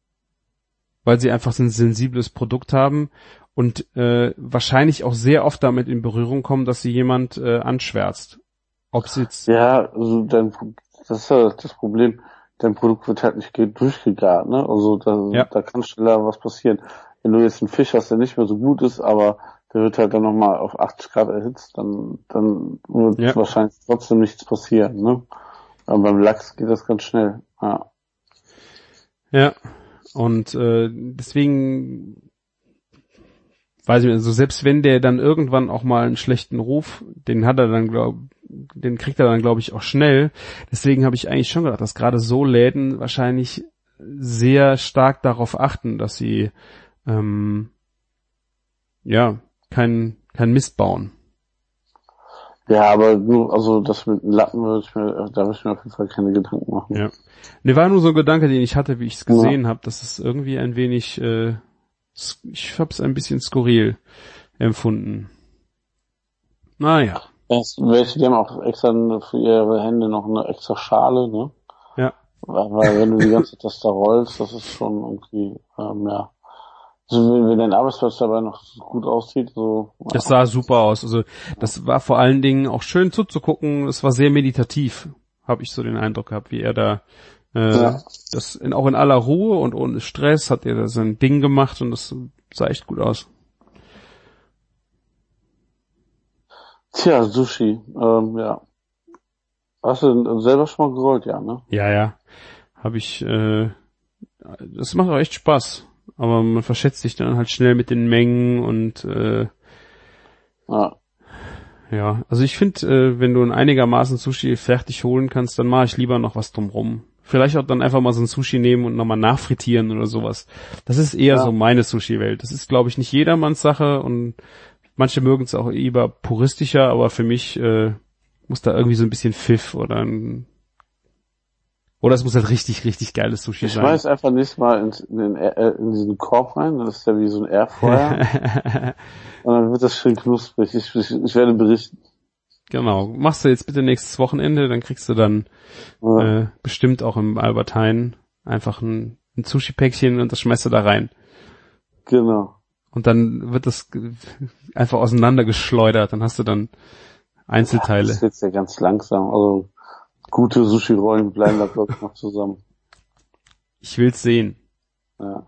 weil sie einfach so ein sensibles Produkt haben und äh, wahrscheinlich auch sehr oft damit in Berührung kommen, dass sie jemand äh, anschwärzt. Ob es jetzt Ja, also dein, das ist ja das Problem. Dein Produkt wird halt nicht ge- durchgegart, ne? Also da, Ja. da kann schneller was passieren. Wenn du jetzt einen Fisch hast, der nicht mehr so gut ist, aber der wird halt dann nochmal auf achtzig Grad erhitzt, dann, dann wird Ja. wahrscheinlich trotzdem nichts passieren, ne? Aber beim Lachs geht das ganz schnell. Ja. Ja, und äh, deswegen weiß ich nicht, also selbst wenn der dann irgendwann auch mal einen schlechten Ruf, den hat er dann, glaub, den kriegt er dann, glaube ich, auch schnell. Deswegen habe ich eigentlich schon gedacht, dass gerade so Läden wahrscheinlich sehr stark darauf achten, dass sie ähm, ja kein kein Mist bauen. Ja, aber nur, also das mit dem Lappen würde ich mir, da würde ich mir auf jeden Fall keine Gedanken machen. Ja. Ne, war nur so ein Gedanke, den ich hatte, wie ich es gesehen ja. habe, dass es irgendwie ein wenig, äh, ich habe es ein bisschen skurril empfunden. Naja. Es, welche, die haben auch extra für ihre Hände noch eine extra Schale, ne? Ja. Weil, weil wenn du die ganze Zeit das da rollst, das ist schon irgendwie, ähm, ja. Also wenn, wenn dein Arbeitsplatz dabei noch gut aussieht, so. Das sah super aus. Also das war vor allen Dingen auch schön zuzugucken. Es war sehr meditativ, habe ich so den Eindruck gehabt, wie er da äh, Ja. das in, auch in aller Ruhe und ohne Stress hat er da sein Ding gemacht und das sah echt gut aus. Tja, Sushi, ähm, ja. Hast du denn selber schon mal gerollt, ja, ne? Ja, ja. Habe ich, äh, das macht auch echt Spaß. Aber man verschätzt sich dann halt schnell mit den Mengen und äh, Ja. ja, also ich finde, äh, wenn du ein einigermaßen Sushi fertig holen kannst, dann mache ich lieber noch was drumrum. Vielleicht auch dann einfach mal so ein Sushi nehmen und nochmal nachfrittieren oder sowas. Das ist eher Ja. so meine Sushi-Welt. Das ist, glaube ich, nicht jedermanns Sache und manche mögen es auch lieber puristischer, aber für mich äh, muss da irgendwie so ein bisschen Pfiff oder ein oder es muss halt richtig, richtig geiles Sushi Ich sein. schmeiß einfach nächstes Mal in, in, den, Air- in diesen Korb rein, das ist ja wie so ein Airfryer. Und dann wird das schön knusprig. Ich, ich, ich werde berichten. Genau. Machst du jetzt bitte nächstes Wochenende, dann kriegst du dann Ja. äh, bestimmt auch im Albert Heijn einfach ein, ein Sushi-Päckchen und das schmeißt du da rein. Genau. Und dann wird das ge- einfach auseinandergeschleudert. Dann hast du dann Einzelteile. Das ist jetzt ja ganz langsam. Also gute Sushi-Rollen bleiben da glaube ich noch zusammen. Ich will's sehen. Ja.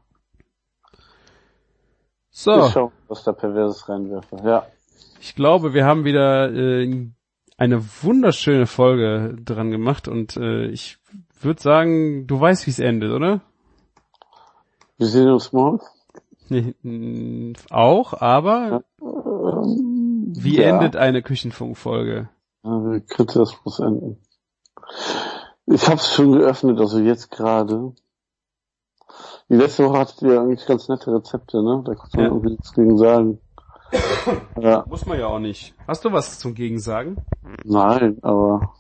So, Ich schau, was da Perverses reinwerfe. Ja. ich glaube, wir haben wieder äh, eine wunderschöne Folge dran gemacht und äh, ich würde sagen, du weißt, wie es endet, oder? Wir sehen uns morgen. Nee, mm, auch, aber Ähm, wie ja. endet eine Küchenfunkfolge? Ja, wie könnte das bloß enden? Ich hab's schon geöffnet, also jetzt gerade. Die letzte Woche hattet ihr eigentlich ganz nette Rezepte, ne? Da konnte man Ja. irgendwie nichts gegen sagen. Ja, Muss man ja auch nicht. Hast du was zum Gegensagen? nein, aber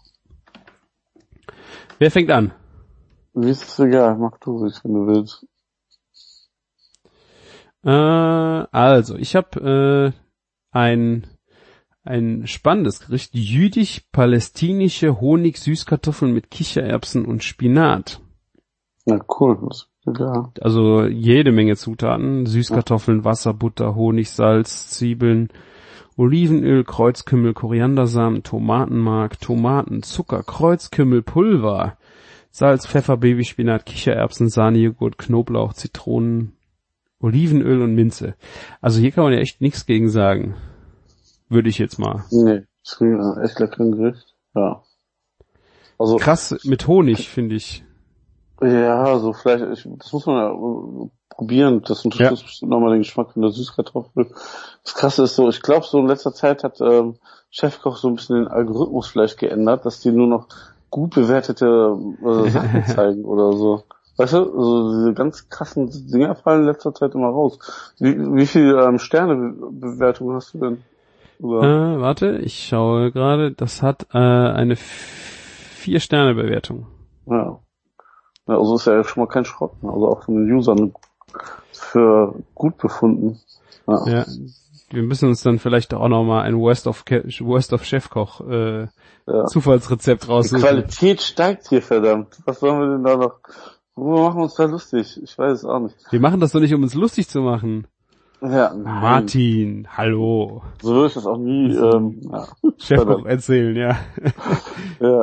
Wer fängt an? wie ist es egal, mach du es, wenn du willst. Äh, also, ich habe äh, ein ein spannendes Gericht, jüdisch-palästinische Honig-Süßkartoffeln mit Kichererbsen und Spinat. Ja, cool. Das ist ja. Also jede Menge Zutaten, Süßkartoffeln, Wasser, Butter, Honig, Salz, Zwiebeln, Olivenöl, Kreuzkümmel, Koriandersamen, Tomatenmark, Tomaten, Zucker, Kreuzkümmel, Pulver, Salz, Pfeffer, Babyspinat, Kichererbsen, Sahnejoghurt, Knoblauch, Zitronen, Olivenöl und Minze. Also hier kann man ja echt nichts gegen sagen. Würde ich jetzt mal. Nee, das ist ein echt leckeres Gericht. Ja. Also krass mit Honig, finde ich. Ja, so vielleicht, ich, das muss man ja äh, probieren. Das unterstützt ja bestimmt nochmal den Geschmack von der Süßkartoffel. Das Krasse ist so, ich glaube, so in letzter Zeit hat ähm, Chefkoch so ein bisschen den Algorithmus vielleicht geändert, dass die nur noch gut bewertete äh, Sachen zeigen oder so. Weißt du, also diese ganz krassen Dinger fallen in letzter Zeit immer raus. Wie, wie viele ähm, Sternebewertungen hast du denn? Äh, warte, ich schaue gerade. Das hat äh, eine Vier-Sterne-Bewertung. Ja. Ja. Also ist ja schon mal kein Schrott, ne? Also auch von den Usern für gut befunden. Ja. Ja. Wir müssen uns dann vielleicht auch nochmal ein Worst of, Worst of Chefkoch äh, ja. Zufallsrezept raussuchen. Die Qualität steigt hier, verdammt. Was sollen wir denn da noch? Worüber machen wir uns da lustig? Ich weiß es auch nicht. Wir machen das doch nicht, um uns lustig zu machen. Ja, nein. Martin, hallo. So würde ich das auch nie ähm, ja. Chefkoch erzählen, ja. Ja.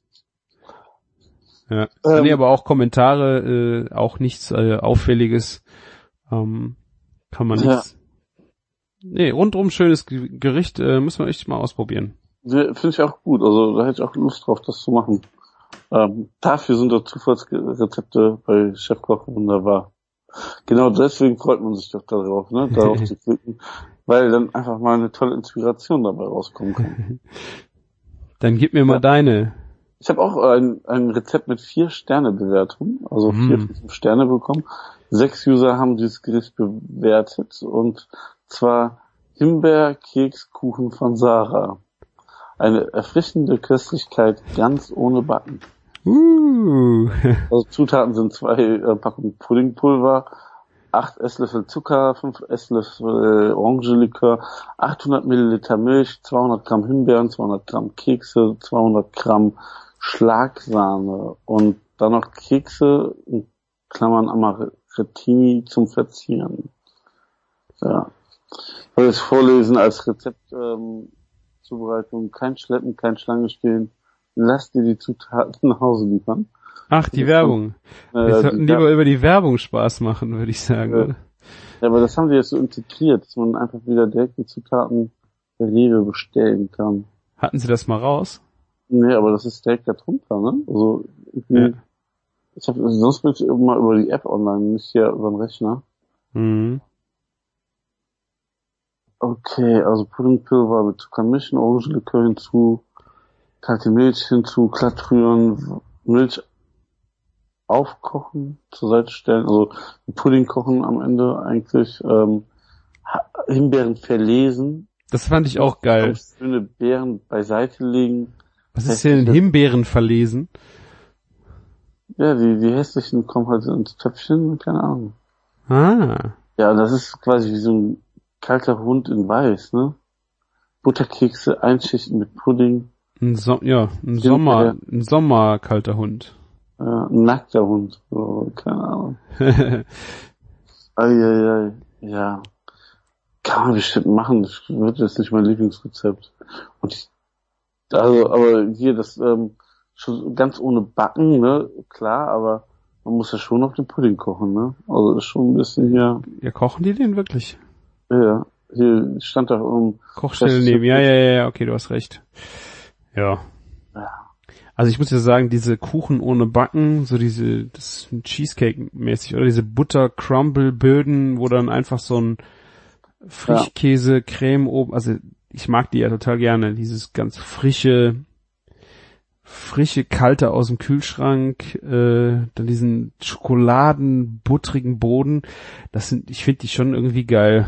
Ja. Ähm, nee, aber auch Kommentare, äh, auch nichts äh, Auffälliges. Ähm, kann man nichts. Ja. Nee, rundum schönes Gericht, äh, muss man echt mal ausprobieren. Finde ich auch gut, also da hätte ich auch Lust drauf, das zu machen. Ähm, dafür sind doch Zufallsrezepte bei Chefkoch wunderbar. Genau deswegen freut man sich doch darauf, ne, darauf zu klicken, weil dann einfach mal eine tolle Inspiration dabei rauskommen kann. Dann gib mir ja. mal deine. Ich habe auch ein, ein Rezept mit vier Sterne Bewertung, also vier mm. fünf Sterne bekommen. Sechs User haben dieses Gericht bewertet und zwar Himbeerkekskuchen von Sarah. Eine erfrischende Köstlichkeit ganz ohne Backen. Uh. Also Zutaten sind zwei äh, Packungen Puddingpulver, acht Esslöffel Zucker, fünf Esslöffel äh, Orangenlikör, achthundert Milliliter Milch, zweihundert Gramm Himbeeren, zweihundert Gramm Kekse, zweihundert Gramm Schlagsahne und dann noch Kekse, in Klammern Amarettini zum Verzieren. Ja. Ich will es vorlesen als Rezept, ähm, Zubereitung, kein Schleppen, kein Schlange stehen. Lass dir die Zutaten nach Hause liefern. Ach, die das Werbung. Äh, Wir sollten lieber Werbung. über die Werbung Spaß machen, würde ich sagen. Ja. Oder? Ja, aber das haben die jetzt so integriert, dass man einfach wieder direkt die Zutaten der Rewe bestellen kann. Hatten Sie das mal raus? Nee, aber das ist direkt da drunter, ne? Also, ja. ich hab, sonst bin ich immer über die App online, nicht hier über den Rechner. Mhm. Okay, also Puddingpulver mit Zucker mischen, Orangenlikör hinzu, kalte Milch hinzu, glatt rühren, Milch aufkochen, zur Seite stellen, also Pudding kochen am Ende eigentlich, ähm, Himbeeren verlesen. Das fand ich auch geil. Schöne Beeren beiseite legen. Was ist denn Himbeeren verlesen? Ja, die, die hässlichen kommen halt ins Töpfchen, keine Ahnung. Ah. Ja, das ist quasi wie so ein kalter Hund in weiß, ne? Butterkekse einschichten mit Pudding. Ein so- ja, ein Sommer, ein Sommer kalter Hund. Ja, ein nackter Hund, so, keine Ahnung. Eieiei, ja. Kann man bestimmt machen, das wird jetzt nicht mein Lieblingsrezept. Und ich, also, aber hier, das, ähm, schon ganz ohne Backen, ne, klar, aber man muss ja schon auf den Pudding kochen, ne? Also, ist schon ein bisschen hier. Ja, kochen die den wirklich? Ja, hier stand da um. Kochstelle nehmen, ja, ja, ja, okay, du hast recht. Ja. Ja. Also ich muss ja sagen, diese Kuchen ohne Backen, so diese, das ist Cheesecake-mäßig, oder diese Butter-Crumble-Böden, wo dann einfach so ein Frischkäse, Creme oben, also ich mag die ja total gerne, dieses ganz frische, frische, kalte aus dem Kühlschrank, äh, dann diesen schokoladen, buttrigen Boden, das sind, ich finde die schon irgendwie geil.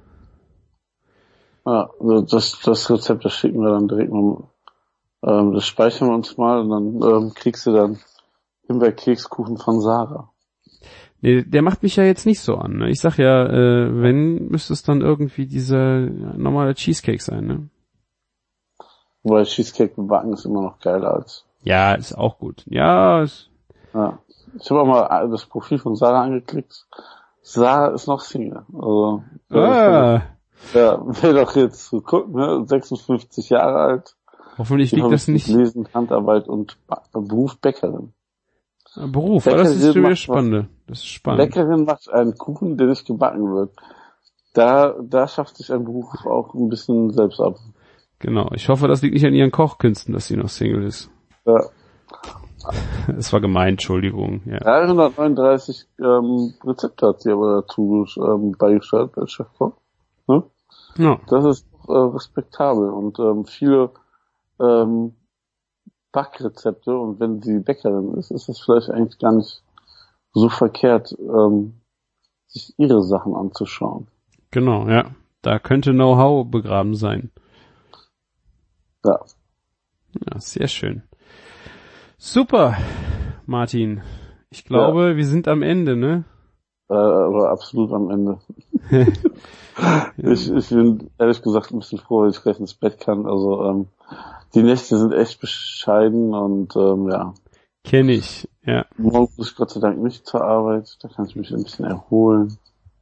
Ja, also das, das Rezept, das schicken wir dann direkt mal, ähm, das speichern wir uns mal und dann ähm, kriegst du dann Himbeerkekskuchen von Sarah. Nee, der macht mich ja jetzt nicht so an, ne? Ich sag ja, äh, wenn, müsste es dann irgendwie dieser normale Cheesecake sein, ne? Weil Cheesecake backen ist immer noch geiler als. Ja, ist auch gut. Ja, ist Ja. Ich habe auch mal das Profil von Sarah angeklickt. Sarah ist noch Single. Also, ah, ja, will doch jetzt gucken, ne? sechsundfünfzig Jahre alt. hoffentlich liegt das nicht. Lesen, Handarbeit und ba- Beruf Bäckerin. Beruf, aber das ist schon wieder spannend. Das ist spannend. Bäckerin macht einen Kuchen, der nicht gebacken wird. Da, da schafft sich ein Beruf auch ein bisschen selbst ab. Genau. Ich hoffe, das liegt nicht an ihren Kochkünsten, dass sie noch Single ist. Ja. Es war gemein, Entschuldigung. Ja. dreihundertneununddreißig ähm, Rezepte hat sie aber dazu ähm, beigesteuert als Chefkoch. Ne? Ja. Das ist äh, respektabel und ähm, viele ähm, Backrezepte, und wenn sie Bäckerin ist, ist es vielleicht eigentlich gar nicht so verkehrt, ähm, sich ihre Sachen anzuschauen. Genau, ja. Da könnte Know-how begraben sein. Ja. Ja, sehr schön. Super, Martin. Ich glaube, ja. Wir sind am Ende, ne? Äh, aber absolut am Ende. ja. ich, ich bin ehrlich gesagt ein bisschen froh, wenn ich gleich ins Bett kann. Also ähm, die Nächte sind echt bescheiden und ähm, ja. Kenn ich, ja. Morgen muss ich Gott sei Dank nicht zur Arbeit, da kann ich mich ein bisschen erholen.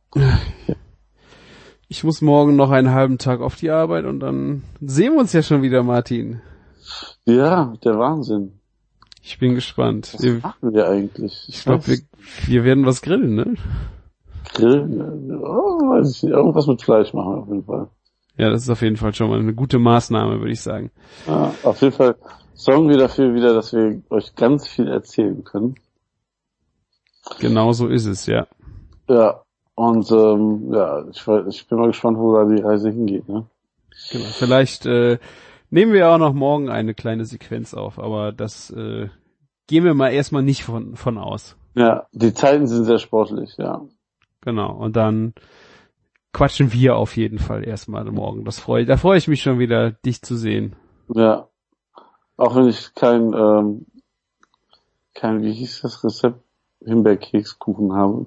Ich muss morgen noch einen halben Tag auf die Arbeit und dann sehen wir uns ja schon wieder, Martin. Ja, der Wahnsinn. Ich bin gespannt. Was wir, machen wir eigentlich? Ich, ich glaube, wir, wir werden was grillen, ne? Grillen? Oh, weiß ich nicht. Irgendwas mit Fleisch machen wir auf jeden Fall. Ja, das ist auf jeden Fall schon mal eine gute Maßnahme, würde ich sagen. Ja, auf jeden Fall sorgen wir dafür wieder, dass wir euch ganz viel erzählen können. Genau so ist es, ja. Ja, und ähm, ja, ich, ich bin mal gespannt, wo da die Reise hingeht, ne? Genau. Vielleicht äh, nehmen wir auch noch morgen eine kleine Sequenz auf, aber das äh, gehen wir mal erstmal nicht von von aus. Ja, die Zeiten sind sehr sportlich, ja. Genau, und dann quatschen wir auf jeden Fall erstmal morgen. Das freue, da freue ich mich schon wieder, dich zu sehen. Ja, auch wenn ich kein, ähm, kein, wie hieß das Rezept, Himbeerkekskuchen habe.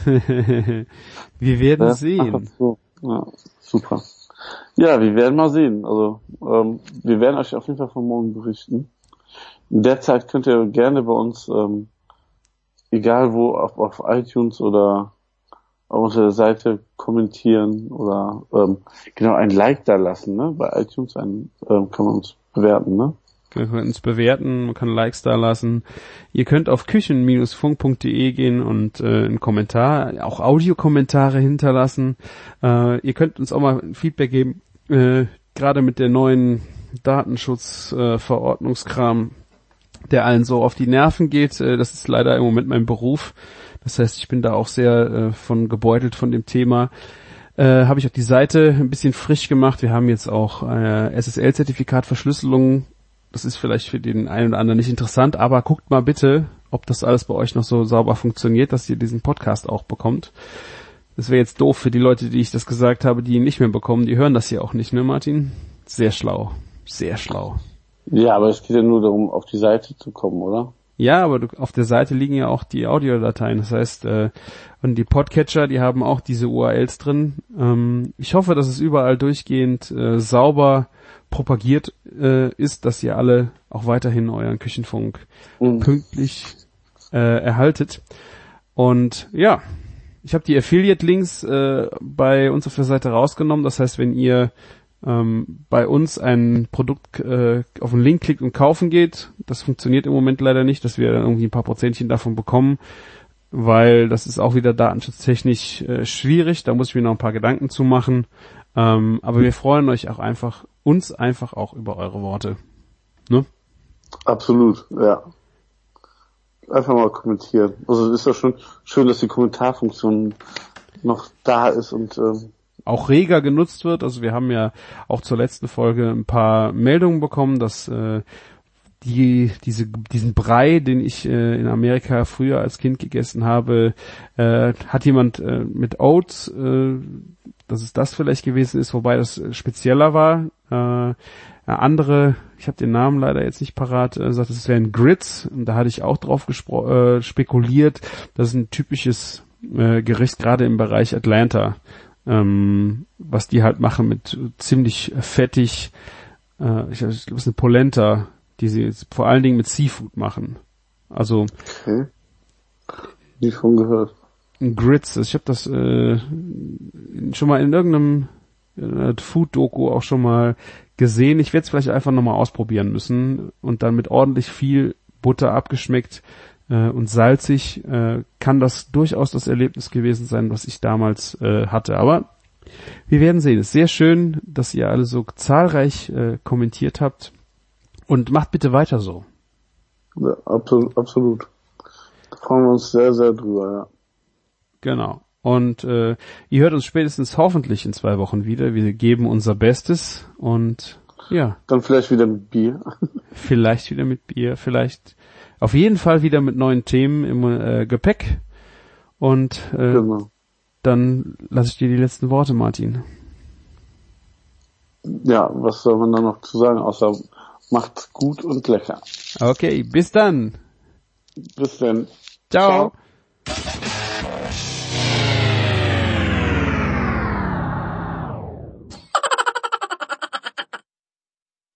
Wir werden ja? sehen. Ach, so. Ja, super. Ja, wir werden mal sehen. Also ähm, wir werden euch auf jeden Fall von morgen berichten. In der Zeit könnt ihr gerne bei uns, ähm, egal wo, auf, auf iTunes oder auf unserer Seite kommentieren oder ähm, genau ein Like da lassen, ne? Bei iTunes ein, ähm, kann man uns bewerten, ne? Wir können uns bewerten, man kann Likes da lassen. Ihr könnt auf küchen Bindestrich funk Punkt de gehen und äh, einen Kommentar, auch Audiokommentare hinterlassen. Äh, ihr könnt uns auch mal ein Feedback geben, äh, gerade mit der neuen Datenschutzverordnungskram, äh, der allen so auf die Nerven geht. Äh, das ist leider im Moment mein Beruf. Das heißt, ich bin da auch sehr äh, von gebeutelt von dem Thema. Äh, habe ich auch die Seite ein bisschen frisch gemacht. Wir haben jetzt auch äh, S S L-Zertifikat Verschlüsselung. Das ist vielleicht für den einen oder anderen nicht interessant, aber guckt mal bitte, ob das alles bei euch noch so sauber funktioniert, dass ihr diesen Podcast auch bekommt. Das wäre jetzt doof für die Leute, die ich das gesagt habe, die ihn nicht mehr bekommen. Die hören das hier auch nicht, ne, Martin? Sehr schlau. Sehr schlau. Ja, aber es geht ja nur darum, auf die Seite zu kommen, oder? Ja, aber du, auf der Seite liegen ja auch die Audiodateien. Das heißt, äh, und die Podcatcher, die haben auch diese U R Ls drin. Ähm, ich hoffe, dass es überall durchgehend äh, sauber propagiert äh, ist, dass ihr alle auch weiterhin euren Küchenfunk mhm. pünktlich äh, erhaltet. Und ja, ich habe die Affiliate-Links äh, bei uns auf der Seite rausgenommen. Das heißt, wenn ihr ähm, bei uns ein Produkt äh, auf einen Link klickt und kaufen geht, das funktioniert im Moment leider nicht, dass wir dann irgendwie ein paar Prozentchen davon bekommen, weil das ist auch wieder datenschutztechnisch äh, schwierig. Da muss ich mir noch ein paar Gedanken zu machen. Ähm, aber wir freuen euch auch einfach, uns einfach auch über eure Worte. Ne? Absolut, ja. Einfach mal kommentieren. Also es ist doch schon schön, dass die Kommentarfunktion noch da ist und ähm auch reger genutzt wird. Also wir haben ja auch zur letzten Folge ein paar Meldungen bekommen, dass äh, die diese diesen Brei, den ich äh, in Amerika früher als Kind gegessen habe, äh, hat jemand äh, mit Oats, äh, dass es das vielleicht gewesen ist, wobei das spezieller war, äh, Eine andere, ich habe den Namen leider jetzt nicht parat, äh, sagt, es wären Grits. Und da hatte ich auch drauf gespro- äh, spekuliert. Das ist ein typisches äh, Gericht, gerade im Bereich Atlanta, ähm, was die halt machen mit ziemlich fettig, äh, ich, ich glaube, es ist eine Polenta, die sie jetzt vor allen Dingen mit Seafood machen. Also okay. Nie von gehört. Grits, ich habe das äh, schon mal in irgendeinem äh, Food-Doku auch schon mal gesehen. Ich werde es vielleicht einfach nochmal ausprobieren müssen und dann mit ordentlich viel Butter abgeschmeckt äh, und salzig äh, kann das durchaus das Erlebnis gewesen sein, was ich damals äh, hatte. Aber wir werden sehen. Es ist sehr schön, dass ihr alle so zahlreich äh, kommentiert habt und macht bitte weiter so. Ja, absolut, absolut. Da freuen wir uns sehr, sehr drüber, ja. Genau. Und äh, ihr hört uns spätestens hoffentlich in zwei Wochen wieder. Wir geben unser Bestes und ja. Dann vielleicht wieder mit Bier. Vielleicht wieder mit Bier, vielleicht auf jeden Fall wieder mit neuen Themen im äh, Gepäck. Und äh, Genau. dann lasse ich dir die letzten Worte, Martin. Ja, was soll man da noch zu sagen, außer macht's gut und lecker. Okay, bis dann. Bis dann. Ciao. Ciao.